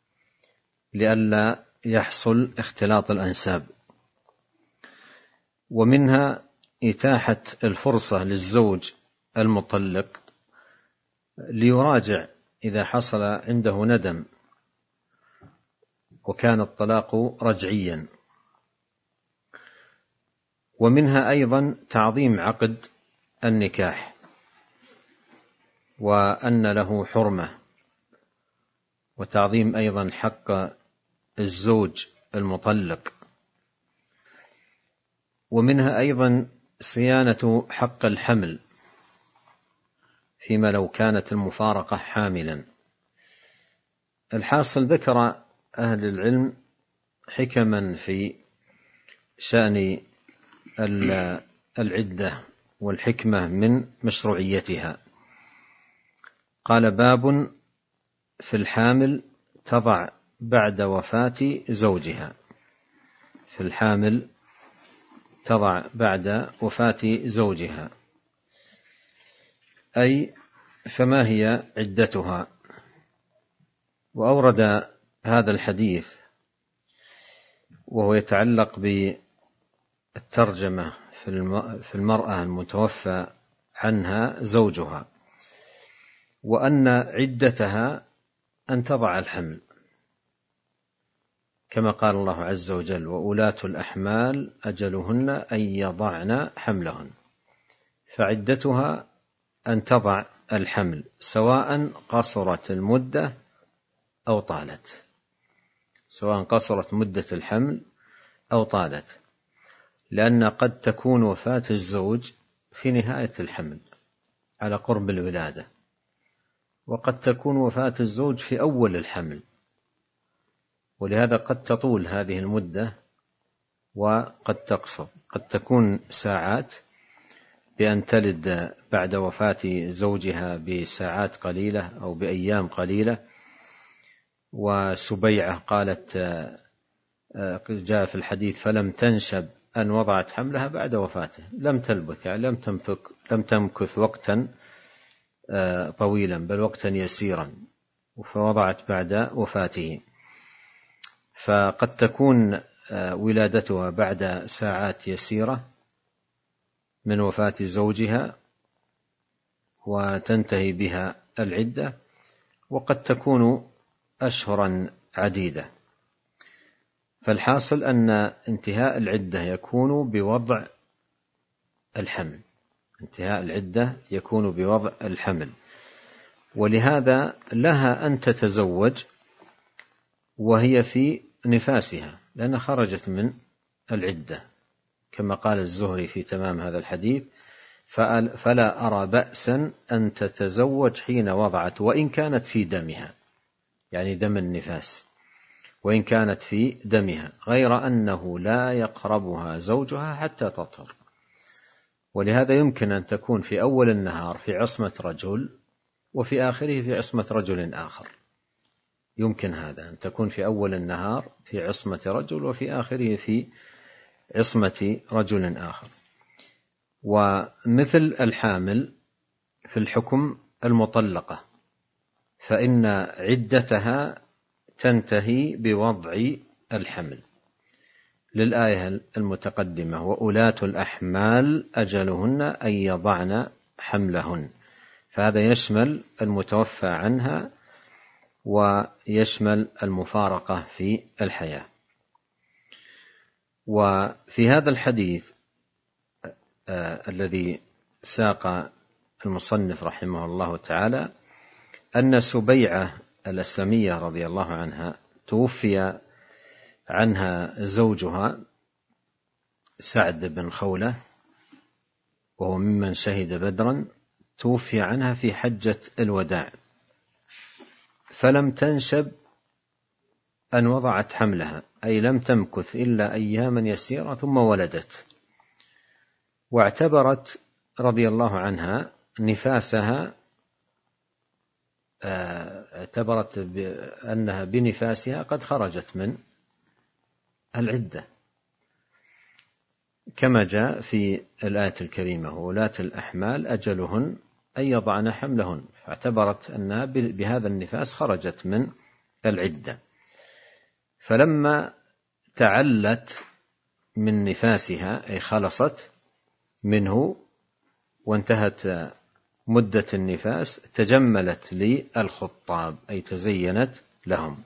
لئلا يحصل اختلاط الأنساب، ومنها إتاحة الفرصة للزوج المطلق ليراجع إذا حصل عنده ندم وكان الطلاق رجعيا. ومنها أيضا تعظيم عقد النكاح، وأن له حرمة، وتعظيم أيضا حق الزوج المطلق. ومنها أيضا صيانة حق الحمل فيما لو كانت المفارقة حاملا. الحاصل ذكر أهل العلم حكما في شأن العدة والحكمة من مشروعيتها. قال: باب في الحامل تضع بعد وفاة زوجها. في الحامل تضع بعد وفاة زوجها، أي فما هي عدتها؟ وأورد هذا الحديث وهو يتعلق بالترجمة في المرأة المتوفى عنها زوجها، وأن عدتها أن تضع الحمل، كما قال الله عز وجل: وأولاة الأحمال أجلهن أن يضعن حملهن. فعدتها أن تضع الحمل، سواء قصرت المدة أو طالت، سواء قصرت مدة الحمل أو طالت، لأن قد تكون وفاة الزوج في نهاية الحمل على قرب الولادة، وقد تكون وفاة الزوج في أول الحمل، ولهذا قد تطول هذه المدة وقد تقصر. قد تكون ساعات، بأن تلد بعد وفاة زوجها بساعات قليلة أو بأيام قليلة. وسبيعة قالت، جاء في الحديث: فلم تنشب أن وضعت حملها بعد وفاته، لم تلبث، يعني لم تمكث لم تمكث وقتا طويلا، بل وقتا يسيرا، فوضعت بعد وفاته. فقد تكون ولادتها بعد ساعات يسيرة من وفاة زوجها وتنتهي بها العدة، وقد تكون أشهرا عديدة. فالحاصل أن انتهاء العدة يكون بوضع الحمل، انتهاء العدة يكون بوضع الحمل، ولهذا لها أن تتزوج وهي في نفاسها، لأنها خرجت من العدة، كما قال الزهري في تمام هذا الحديث: فلا أرى بأسا أن تتزوج حين وضعت، وإن كانت في دمها، يعني دم النفاس، وإن كانت في دمها، غير أنه لا يقربها زوجها حتى تطهر. ولهذا يمكن أن تكون في أول النهار في عصمة رجل، وفي آخره في عصمة رجل آخر. يمكن هذا، أن تكون في أول النهار في عصمة رجل، وفي آخره في عصمة رجل آخر. ومثل الحامل في الحكم المطلقة، فإن عدتها تنتهي بوضع الحمل، للآية المتقدمة: وأولاة الأحمال أجلهن أن يضعن حملهن. فهذا يشمل المتوفى عنها ويشمل المفارقة في الحياة. وفي هذا الحديث آه الذي ساق المصنف رحمه الله تعالى، أن سبيعة الأسلمية رضي الله عنها توفي عنها زوجها سعد بن خولة، وهو ممن شهد بدرا، توفي عنها في حجة الوداع، فلم تنشب أن وضعت حملها، أي لم تمكث إلا أياما يسيرة ثم ولدت. واعتبرت رضي الله عنها نفاسها، اعتبرت بأنها بنفاسها قد خرجت من العدة، كما جاء في الآية الكريمة: وولاة الأحمال أجلهن أن يضعن حملهن. فاعتبرت أنها بهذا النفاس خرجت من العدة. فلما تعلت من نفاسها، أي خلصت منه وانتهت مدة النفاس، تجملت للخطاب، أي تزينت لهم.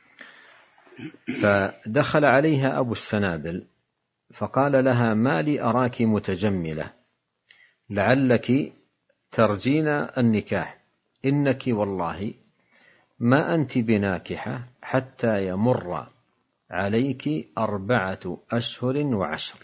فدخل عليها أبو السنابل فقال لها: ما لي أراك متجملة، لعلك ترجين النكاح، إنك والله ما أنت بناكحة حتى يمر عليك أربعة أشهر وعشر.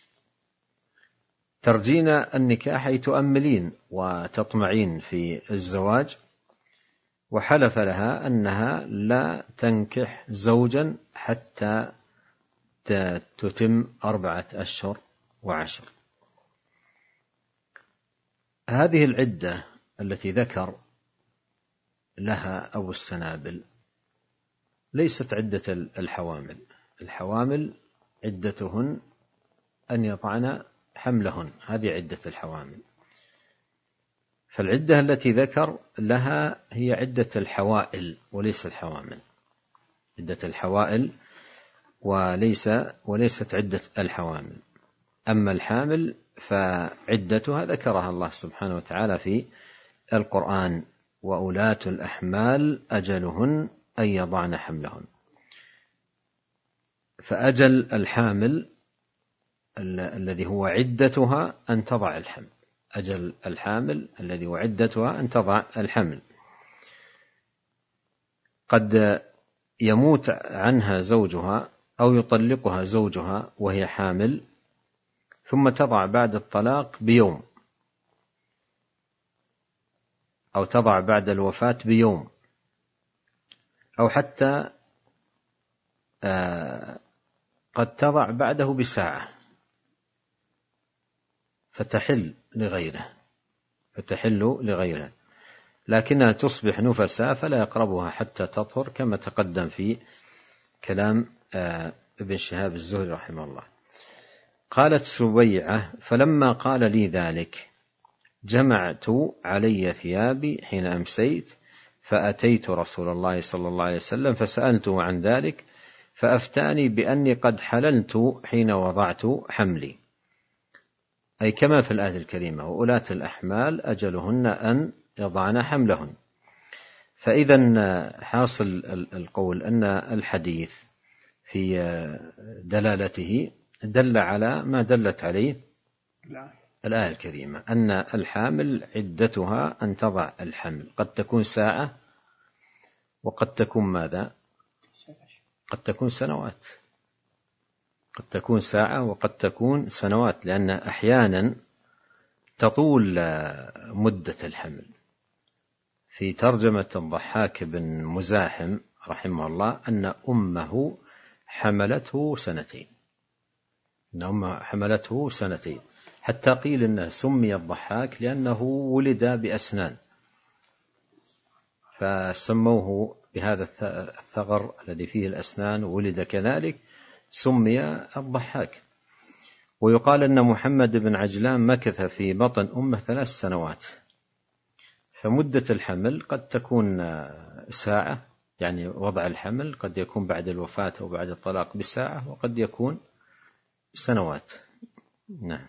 ترجين النكاح أي تؤملين وتطمعين في الزواج. وحلف لها أنها لا تنكح زوجا حتى تتم أربعة أشهر وعشر. هذه العدة التي ذكر لها أبو السنابل ليست عدة الحوامل. الحوامل عدتهن أن يضعن حملهن، هذه عدة الحوامل. فالعدة التي ذكر لها هي عدة الحوائل وليس الحوامل، عدة الحوائل وليس وليست عدة الحوامل. أما الحامل فعدتها ذكرها الله سبحانه وتعالى في القرآن: وأولاة الأحمال أجلهن أن يضعن حملهن. فأجل الحامل الذي هو عدتها أن تضع الحمل، أجل الحامل الذي هو عدتها أن تضع الحمل. قد يموت عنها زوجها أو يطلقها زوجها وهي حامل، ثم تضع بعد الطلاق بيوم، أو تضع بعد الوفاة بيوم، أو حتى آه قد تضع بعده بساعة، فتحل لغيره فتحل لغيره لكنها تصبح نفساء فلا يقربها حتى تطهر، كما تقدم في كلام آه ابن شهاب الزهري رحمه الله. قالت سبيعة: فلما قال لي ذلك جمعت علي ثيابي حين أمسيت، فأتيت رسول الله صلى الله عليه وسلم فسألته عن ذلك، فأفتاني بأني قد حللت حين وضعت حملي، أي كما في الآية الكريمة: وأولاة الأحمال أجلهن أن يضعن حملهن. فإذا حاصل القول أن الحديث في دلالته دل على ما دلت عليه الآية الكريمة، أن الحامل عدتها أن تضع الحمل، قد تكون ساعة وقد تكون ماذا؟ قد تكون سنوات، قد تكون ساعة وقد تكون سنوات، لأن أحيانا تطول مدة الحمل. في ترجمة الضحاك بن مزاحم رحمه الله أن أمه حملته سنتين، أن أمه حملته سنتين، حتى قيل أنه سمي الضحاك لأنه ولد بأسنان، فسموه بهذا الثغر الذي فيه الأسنان، ولد كذلك سمي الضحاك. ويقال أن محمد بن عجلان مكث في بطن أمه ثلاث سنوات. فمدة الحمل قد تكون ساعة، يعني وضع الحمل قد يكون بعد الوفاة أو بعد الطلاق بساعة، وقد يكون سنوات. نعم.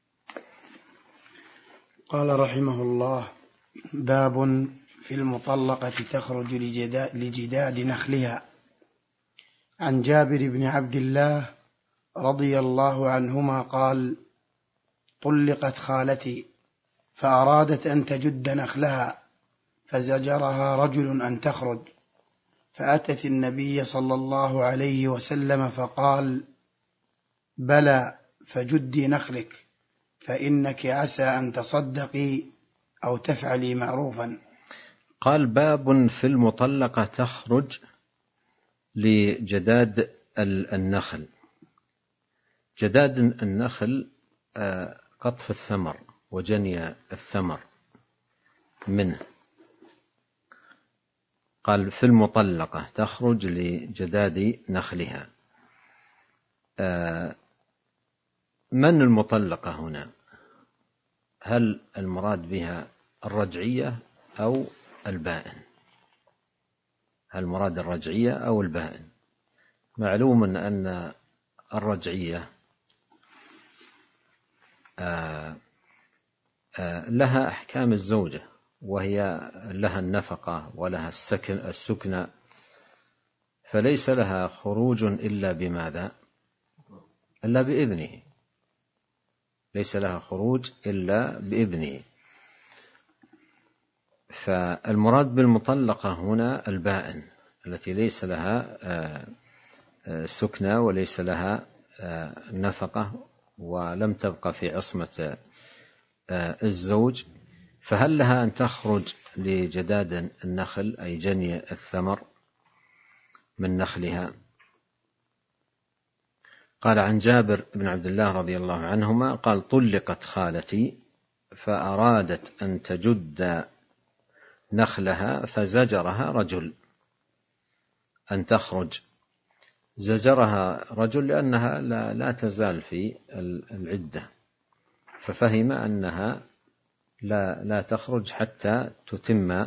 قال رحمه الله: باب في المطلقة تخرج لجداد نخلها. عن جابر بن عبد الله رضي الله عنهما قال: طلقت خالتي فأرادت أن تجد نخلها، فزجرها رجل أن تخرج، فأتت النبي صلى الله عليه وسلم فقال: بلى، فجدي نخلك، فإنك عسى أن تصدقي أو تفعلي معروفا. قال: باب في المطلقة تخرج لجداد النخل. جداد النخل قطف الثمر وجني الثمر منه. قال: في المطلقة تخرج لجداد نخلها. من المطلقة هنا؟ هل المراد بها الرجعية أو البائن؟ هل المراد الرجعية أو البائن؟ معلوم أن الرجعية لها أحكام الزوجة، وهي لها النفقة ولها السكن السكنى، فليس لها خروج إلا بماذا؟ إلا بإذنه، ليس لها خروج إلا بإذنه. فالمراد بالمطلقة هنا البائن التي ليس لها سكنى وليس لها نفقة ولم تبقى في عصمة الزوج، فهل لها أن تخرج لجداد النخل أي جني الثمر من نخلها؟ قال: عن جابر بن عبد الله رضي الله عنهما قال: طلقت خالتي فأرادت أن تجد نخلها فزجرها رجل أن تخرج، زجرها رجل لأنها لا, لا تزال في العدة، ففهم أنها لا, لا تخرج حتى تتم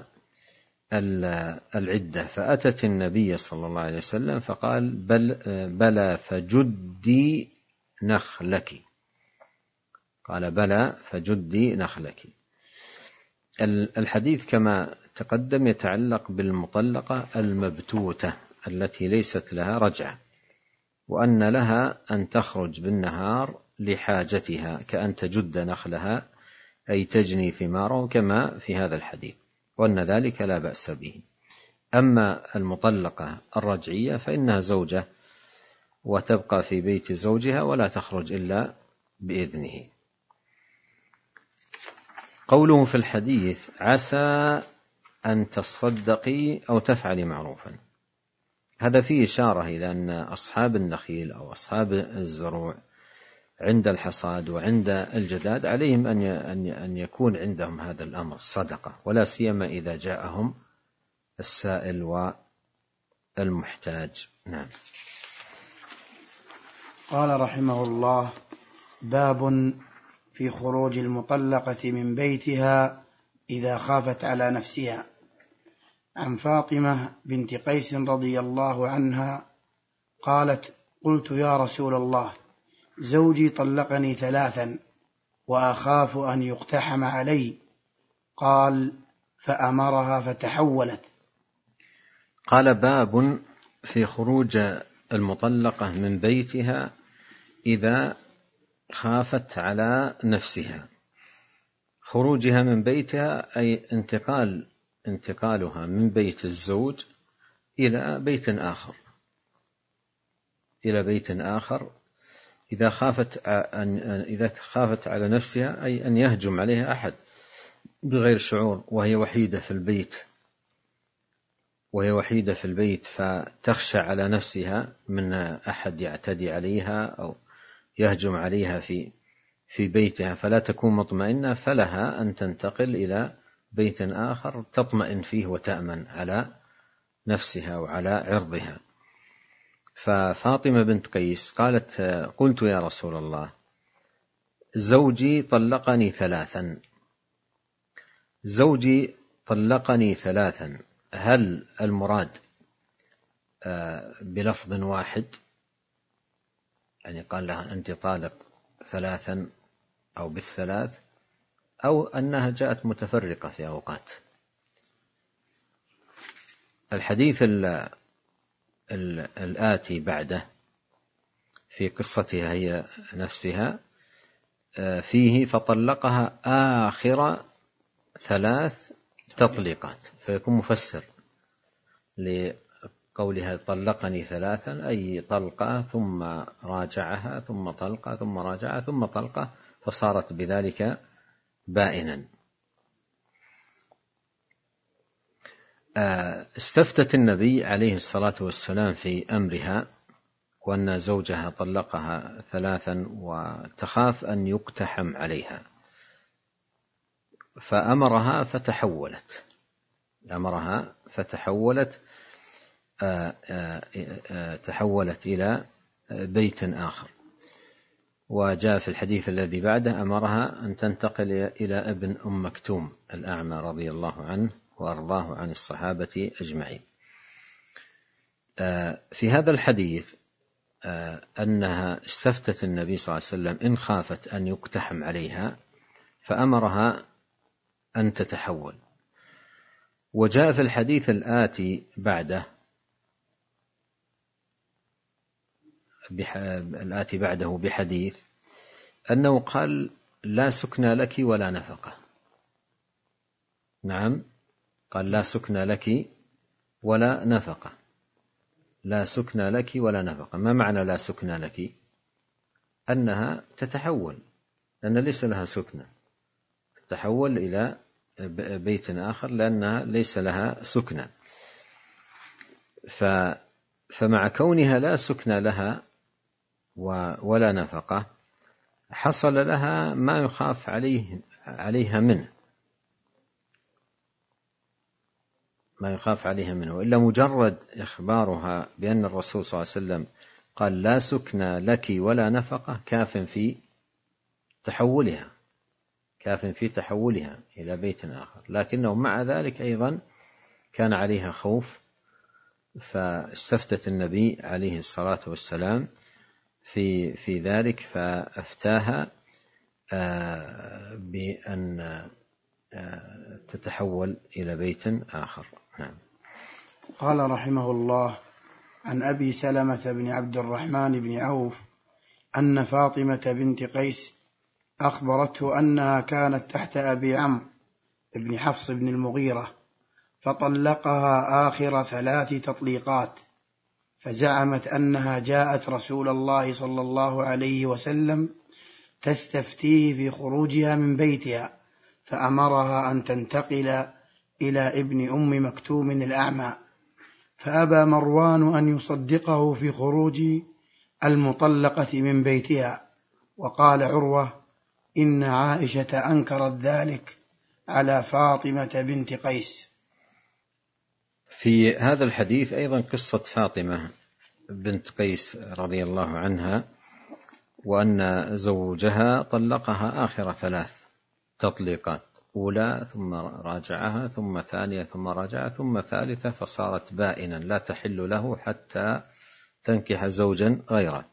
العدة، فأتت النبي صلى الله عليه وسلم فقال بل بلى فجدي نخلك، قال بلى فجدي نخلك. الحديث كما تقدم يتعلق بالمطلقة المبتوتة التي ليست لها رجعة، وأن لها أن تخرج بالنهار لحاجتها كأن تجد نخلها أي تجني ثماره كما في هذا الحديث، وأن ذلك لا بأس به. أما المطلقة الرجعية فإنها زوجة وتبقى في بيت زوجها ولا تخرج إلا بإذنه. قوله في الحديث عسى أن تصدقي أو تفعلي معروفا، هذا فيه إشارة إلى أن أصحاب النخيل أو أصحاب الزروع عند الحصاد وعند الجداد عليهم أن يكون عندهم هذا الأمر الصدقة، ولا سيما إذا جاءهم السائل والمحتاج. نعم. قال رحمه الله: باب في خروج المطلقة من بيتها إذا خافت على نفسها. عن فاطمة بنت قيس رضي الله عنها قالت: قلت يا رسول الله، زوجي طلقني ثلاثا وأخاف أن يقتحم علي. قال: فأمرها فتحولت. قال: باب في خروج المطلقة من بيتها إذا خافت على نفسها. خروجها من بيتها أي انتقال انتقالها من بيت الزوج إلى بيت آخر إلى بيت آخر إذا خافت أن إذا خافت على نفسها أي أن يهجم عليها أحد بغير شعور وهي وحيدة في البيت وهي وحيدة في البيت فتخشى على نفسها من أحد يعتدي عليها أو يهجم عليها في في بيتها فلا تكون مطمئنة، فلها أن تنتقل إلى بيت آخر تطمئن فيه وتأمن على نفسها وعلى عرضها. ففاطمة بنت قيس قالت: قلت يا رسول الله، زوجي طلقني ثلاثا. زوجي طلقني ثلاثا، هل المراد بلفظ واحد يعني قال لها أنت طالق ثلاثا أو بالثلاث، أو أنها جاءت متفرقة في أوقات؟ الحديث ال ال الآتي بعده في قصتها هي نفسها فيه فطلقها آخر ثلاث تطليقات، فيكون مفسر لقولها طلقني ثلاثا أي طلقة ثم راجعها ثم طلقة ثم راجعها ثم طلقة، فصارت بذلك بائنا. استفتت النبي عليه الصلاة والسلام في أمرها وأن زوجها طلقها ثلاثا وتخاف أن يقتحم عليها، فأمرها فتحولت أمرها فتحولت آآ آآ تحولت إلى بيت آخر. وجاء في الحديث الذي بعده أمرها أن تنتقل إلى ابن أم مكتوم الأعمى رضي الله عنه وأرضاه عن الصحابة أجمعين. في هذا الحديث أنها استفتت النبي صلى الله عليه وسلم إن خافت أن يقتحم عليها فأمرها أن تتحول. وجاء في الحديث الآتي بعده الآتي بعده بحديث أنه قال: لا سكن لك ولا نفقة. نعم، قال: لا سكن لك ولا نفقة. لا سكن لك ولا نفقة. ما معنى لا سكن لك؟ أنها تتحول، لأن ليس لها سكنة، تتحول إلى بيت آخر لأنها ليس لها سكنة. فمع كونها لا سكن لها ولا نفقة حصل لها ما يخاف عليه عليها منه، ما يخاف عليها منه، وإلا مجرد إخبارها بأن الرسول صلى الله عليه وسلم قال لا سكنى لك ولا نفقة كاف في تحولها كاف في تحولها إلى بيت آخر، لكنه مع ذلك أيضا كان عليها خوف، فاستفتت النبي عليه الصلاة والسلام في في ذلك، فأفتاها بأن تتحول إلى بيت آخر. نعم. قال رحمه الله: عن أبي سلمة بن عبد الرحمن بن عوف أن فاطمة بنت قيس أخبرته أنها كانت تحت أبي عمرو بن حفص بن المغيرة، فطلقها آخر ثلاث تطليقات، فزعمت أنها جاءت رسول الله صلى الله عليه وسلم تستفتيه في خروجها من بيتها، فأمرها أن تنتقل إلى ابن أم مكتوم الأعمى، فأبى مروان أن يصدقه في خروج المطلقة من بيتها. وقال عروة: إن عائشة أنكرت ذلك على فاطمة بنت قيس. في هذا الحديث أيضا قصة فاطمة بنت قيس رضي الله عنها، وأن زوجها طلقها آخر ثلاث تطليقات، أولى ثم راجعها ثم ثانية ثم راجعها ثم ثالثة، فصارت بائنا لا تحل له حتى تنكح زوجا غيره.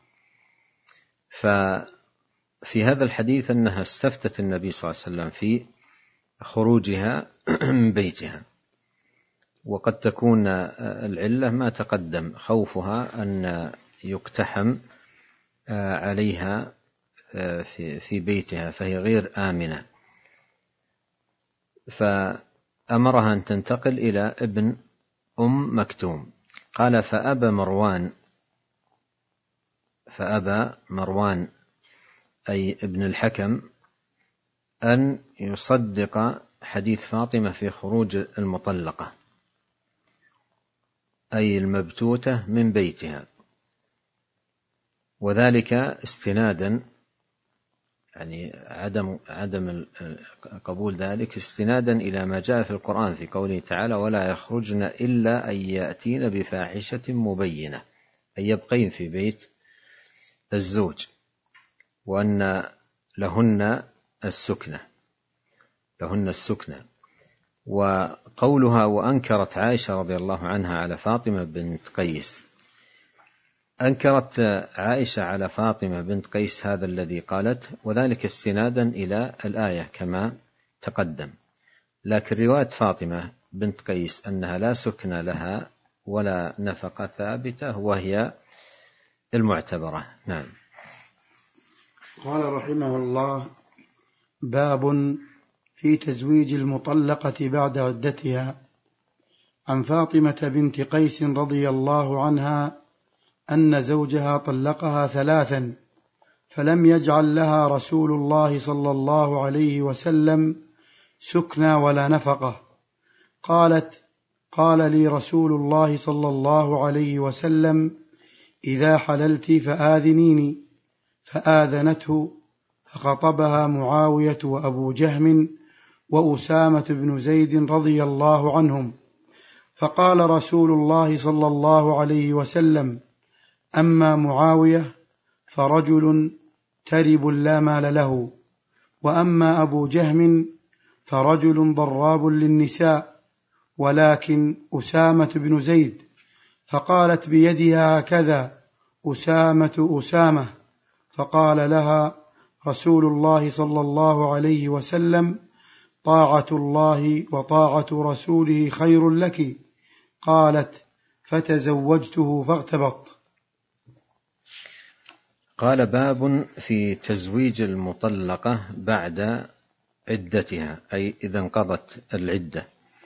ففي هذا الحديث أنها استفتت النبي صلى الله عليه وسلم في خروجها من بيتها، وقد تكون العلة ما تقدم، خوفها أن يقتحم عليها في بيتها فهي غير آمنة، فأمرها أن تنتقل إلى ابن أم مكتوم. قال: فأبى مروان فأبى مروان أي ابن الحكم أن يصدق حديث فاطمة في خروج المطلقة أي المبتوتة من بيتها، وذلك استنادا يعني عدم عدم قبول ذلك استنادا إلى ما جاء في القرآن في قوله تعالى: ولا يخرجن إلا أن يأتين بفاحشة مبينة، أي يبقين في بيت الزوج، وأن لهن السكنة لهن السكنة وقولها: وأنكرت عائشة رضي الله عنها على فاطمة بنت قيس، أنكرت عائشة على فاطمة بنت قيس هذا الذي قالت، وذلك استنادا إلى الآية كما تقدم، لكن رواية فاطمة بنت قيس أنها لا سكن لها ولا نفقة ثابتة وهي المعتبرة. نعم. قال رحمه الله: باب في تزويج المطلقة بعد عدتها. عن فاطمة بنت قيس رضي الله عنها أن زوجها طلقها ثلاثا، فلم يجعل لها رسول الله صلى الله عليه وسلم سكنى ولا نفقة. قالت: قال لي رسول الله صلى الله عليه وسلم: إذا حللت فآذنيني، فآذنته، فخطبها معاوية وأبو جهم وأسامة بن زيد رضي الله عنهم، فقال رسول الله صلى الله عليه وسلم: أما معاوية فرجل ترب لا مال له، وأما أبو جهم فرجل ضراب للنساء، ولكن أسامة بن زيد. فقالت بيدها هكذا: أسامة أسامة. فقال لها رسول الله صلى الله عليه وسلم: طاعة الله وطاعة رسوله خير لك. قالت: فتزوجته فاغتبط. قال: باب في تزويج المطلقة بعد عدتها، أي إذا انقضت العدة.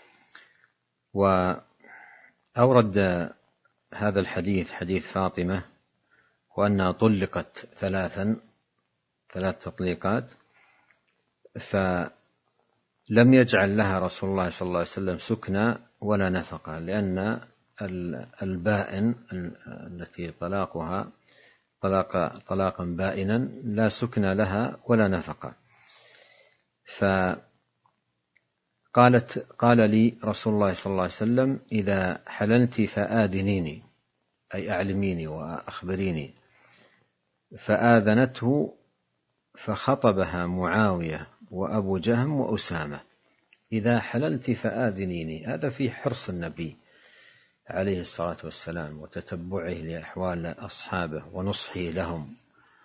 وأورد هذا الحديث حديث فاطمة وأنها طلقت ثلاثا ثلاث تطليقات، فلم يجعل لها رسول الله صلى الله عليه وسلم سكنى ولا نفقة، لأن البائن التي طلاقها طلاق طلاقا بائنا لا سكن لها ولا نفقة. فقالت قال لي رسول الله صلى الله عليه وسلم: إذا حللت فآذنيني، أي أعلميني وأخبريني. فآذنته فخطبها معاوية وأبو جهم وأسامة: إذا حللت فآذنيني. هذا في حرص النبي عليه الصلاة والسلام وتتبعه لأحوال أصحابه ونصحه لهم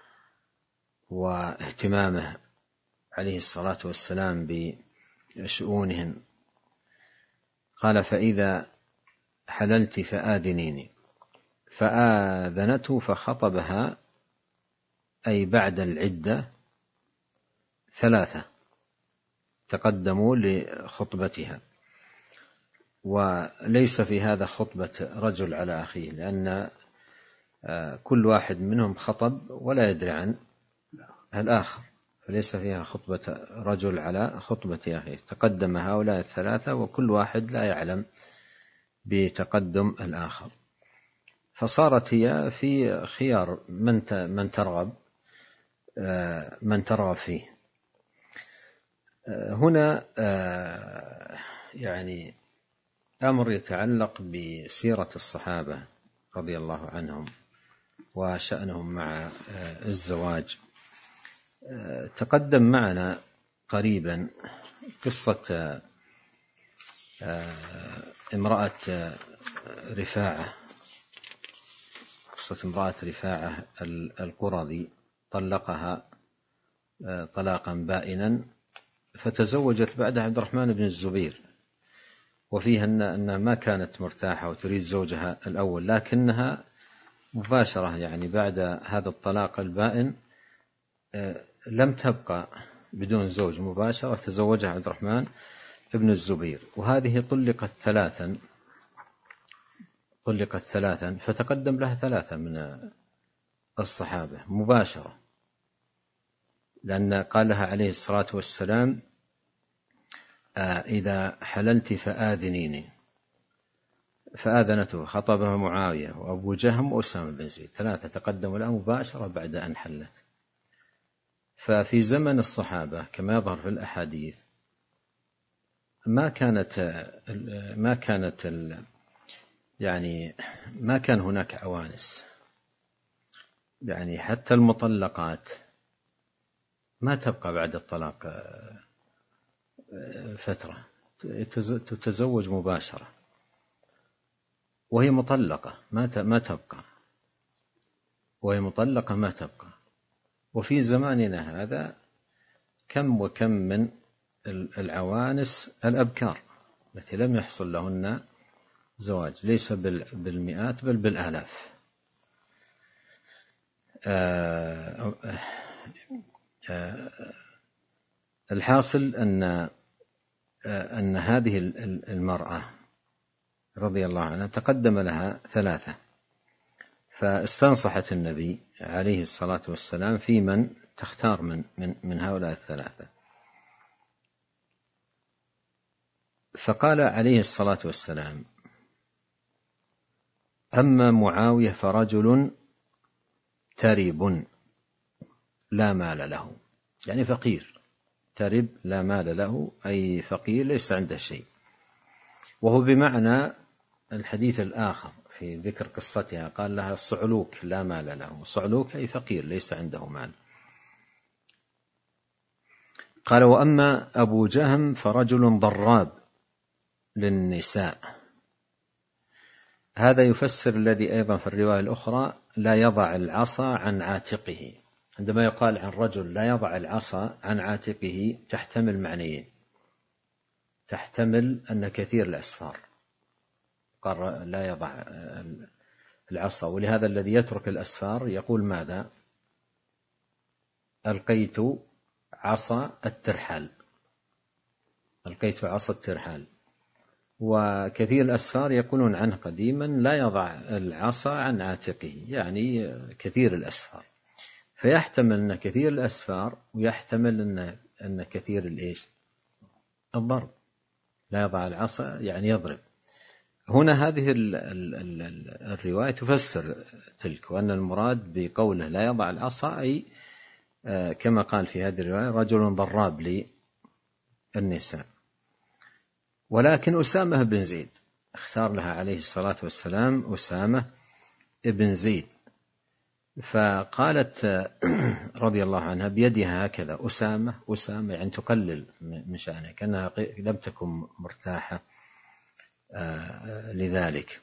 واهتمامه عليه الصلاة والسلام بشؤونهم. قال: فإذا حللت فآذنيني. فآذنته فخطبها، أي بعد العدة، ثلاثة تقدموا لخطبتها. وليس في هذا خطبة رجل على أخيه، لأن كل واحد منهم خطب ولا يدري عن الآخر، فليس فيها خطبة رجل على خطبة أخيه. تقدم هؤلاء الثلاثة وكل واحد لا يعلم بتقدم الآخر، فصارت هي في خيار من من ترغب من ترغب فيه. هنا يعني أمر يتعلق بسيرة الصحابة رضي الله عنهم وشأنهم مع الزواج. تقدم معنا قريبا قصة امرأة رفاعة قصة امرأة رفاعة القرظي، طلقها طلاقا بائنا، فتزوجت بعدها عبد الرحمن بن الزبير، وفيها أنها ما كانت مرتاحة وتريد زوجها الأول، لكنها مباشرة يعني بعد هذا الطلاق البائن لم تبقى بدون زوج، مباشرة تزوجها عبد الرحمن بن الزبير. وهذه طلقت ثلاثا طلقت ثلاثا فتقدم لها ثلاثة من الصحابة مباشرة، لأن قال لها عليه الصلاة والسلام: إذا حللت فآذنيني. فآذنته، خطبها معاوية وأبو جهم وأسامة بن زيد، ثلاثة تقدموا لها مباشرة بعد أن حلت. ففي زمن الصحابة كما يظهر في الأحاديث ما كانت ما كانت يعني ما كان هناك عوانس، يعني حتى المطلقات ما تبقى بعد الطلاق فترة، تتزوج مباشرة وهي مطلقة ما تبقى وهي مطلقة ما تبقى. وفي زماننا هذا كم وكم من العوانس الأبكار التي لم يحصل لهن زواج، ليس بالمئات بل بالآلاف. آه آه الحاصل أن أن هذه المرأة رضي الله عنها تقدم لها ثلاثة، فاستنصحت النبي عليه الصلاة والسلام في من تختار من من من هؤلاء الثلاثة. فقال عليه الصلاة والسلام: أما معاوية فرجل ترب لا مال له، يعني فقير. ترب لا مال له أي فقير ليس عنده شيء، وهو بمعنى الحديث الآخر في ذكر قصتها قال لها: صعلوك لا مال له. صعلوك أي فقير ليس عنده مال. قال: وأما أبو جهم فرجل ضراب للنساء. هذا يفسر الذي أيضا في الرواية الأخرى: لا يضع العصا عن عاتقه. عندما يقال عن رجل لا يضع العصا عن عاتقه تحتمل معنيين: تحتمل أن كثير الأسفار، قال لا يضع العصا، ولهذا الذي يترك الأسفار يقول ماذا؟ ألقيت عصا الترحال ألقيت عصا الترحال. وكثير الأسفار يقولون عنه قديما لا يضع العصا عن عاتقه، يعني كثير الأسفار. فيحتمل أن كثير الأسفار، ويحتمل أن أن كثير الإيش؟ الضرب. لا يضع العصا يعني يضرب. هنا هذه ال ال ال الرواية تفسر تلك، وأن المراد بقوله لا يضع العصا أي كما قال في هذه الرواية: رجل ضراب النساء. ولكن أسامة بن زيد اختار لها عليه الصلاة والسلام أسامة بن زيد، فقالت رضي الله عنها بيدها هكذا أسامة أسامة، يعني تقلل من شأنه، كأنها لم تكن مرتاحة لذلك،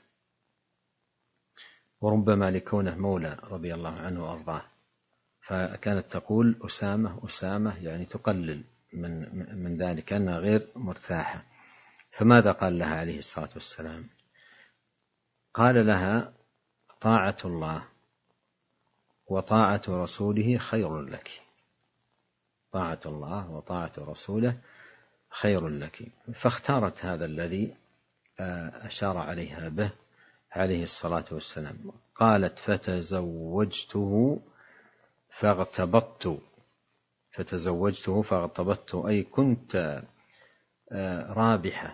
وربما لكونه مولى رضي الله عنه وأرضاه، فكانت تقول أسامة أسامة، يعني تقلل من من ذلك، كأنها غير مرتاحة. فماذا قال لها عليه الصلاة والسلام؟ قال لها طاعة الله وطاعة رسوله خير لك، طاعة الله وطاعة رسوله خير لك. فاختارت هذا الذي أشار عليها به عليه الصلاة والسلام. قالت فتزوجته فاغتبطت، فتزوجته فاغتبطت، أي كنت رابحة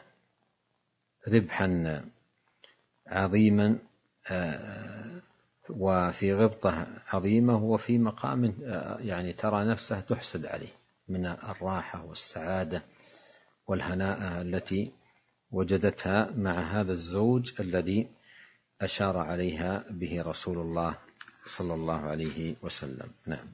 ربحا عظيما وفي غبطة عظيمة وفي مقام يعني ترى نفسها تحسد عليه من الراحة والسعادة والهناء التي وجدتها مع هذا الزوج الذي أشار عليها به رسول الله صلى الله عليه وسلم. نعم.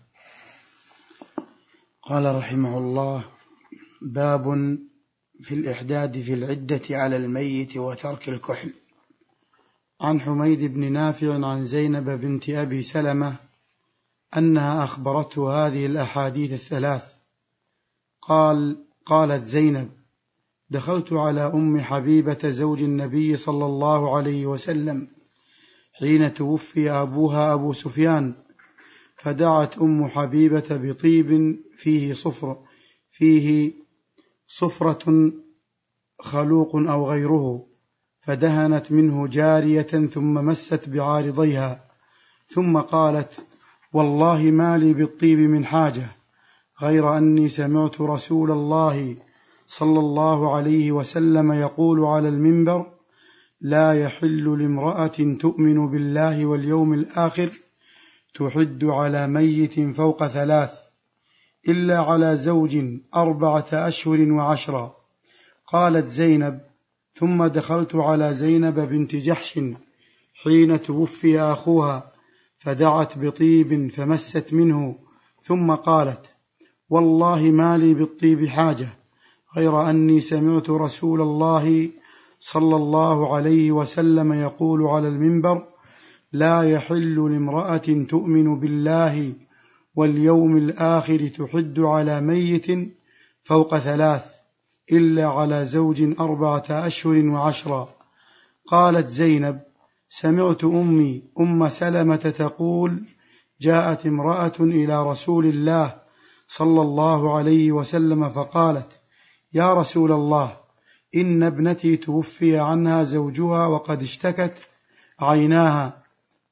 قال رحمه الله: باب في الإحداد في العدة على الميت وترك الكحل. عن حميد بن نافع عن زينب بنت أبي سلمة أنها أخبرته هذه الأحاديث الثلاث. قال قالت زينب: دخلت على أم حبيبة زوج النبي صلى الله عليه وسلم حين توفي أبوها أبو سفيان، فدعت أم حبيبة بطيب فيه صفر فيه صفرة خلوق أو غيره، فدهنت منه جارية ثم مست بعارضيها، ثم قالت: والله ما لي بالطيب من حاجة، غير أني سمعت رسول الله صلى الله عليه وسلم يقول على المنبر: لا يحل لامرأة تؤمن بالله واليوم الآخر تحد على ميت فوق ثلاث إلا على زوج أربعة أشهر وعشرا. قالت زينب: ثم دخلت على زينب بنت جحش حين توفي أخوها، فدعت بطيب فمست منه، ثم قالت: والله ما لي بالطيب حاجة، غير أني سمعت رسول الله صلى الله عليه وسلم يقول على المنبر: لا يحل لامرأة تؤمن بالله واليوم الآخر تحد على ميت فوق ثلاث إلا على زوج أربعة أشهر وعشرا. قالت زينب: سمعت أمي أم سلمة تقول: جاءت امرأة إلى رسول الله صلى الله عليه وسلم فقالت: يا رسول الله، إن ابنتي توفي عنها زوجها وقد اشتكت عيناها،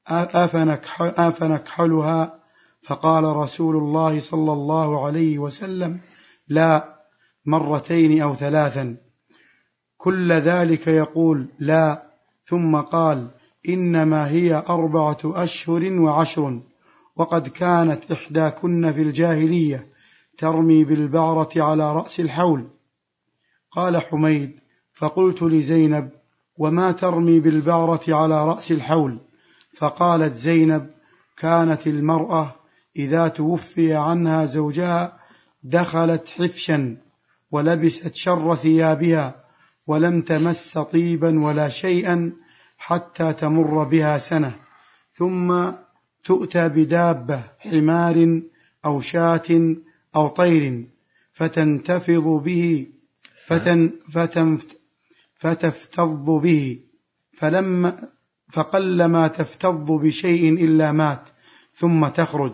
أفنكحلها؟ فقال رسول الله صلى الله عليه وسلم: لا، مرتين أو ثلاثا. كل ذلك يقول لا، ثم قال: إنما هي أربعة أشهر وعشر، وقد كانت إحداكن في الجاهلية ترمي بالبعرة على رأس الحول. قال حميد: فقلت لزينب: وما ترمي بالبعرة على رأس الحول؟ فقالت زينب: كانت المرأة إذا توفي عنها زوجها دخلت حفشا ولبست شر ثيابها ولم تمس طيبا ولا شيئا حتى تمر بها سنة، ثم تؤتى بدابة حمار أو شاة أو طير فتنتفض به فتن فتنفت فتفتض به، فلما فقلما تفتض بشيء إلا مات، ثم تخرج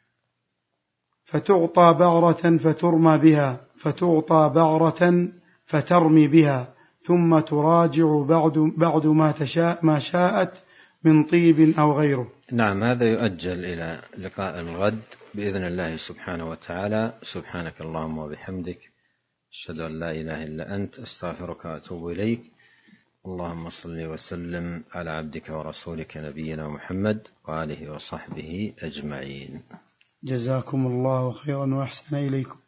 فتعطى بعرة فترمى بها، فتعطى بعرة فترمي بها، ثم تراجع بعد, بعد ما تشاء ما شاءت من طيب أو غيره. نعم، هذا يؤجل إلى لقاء الغد بإذن الله سبحانه وتعالى. سبحانك اللهم وبحمدك، أشهد أن لا إله إلا أنت، أستغفرك وأتوب إليك. اللهم صل وسلم على عبدك ورسولك نبينا محمد وآله وصحبه أجمعين. جزاكم الله خيرا وأحسن إليكم.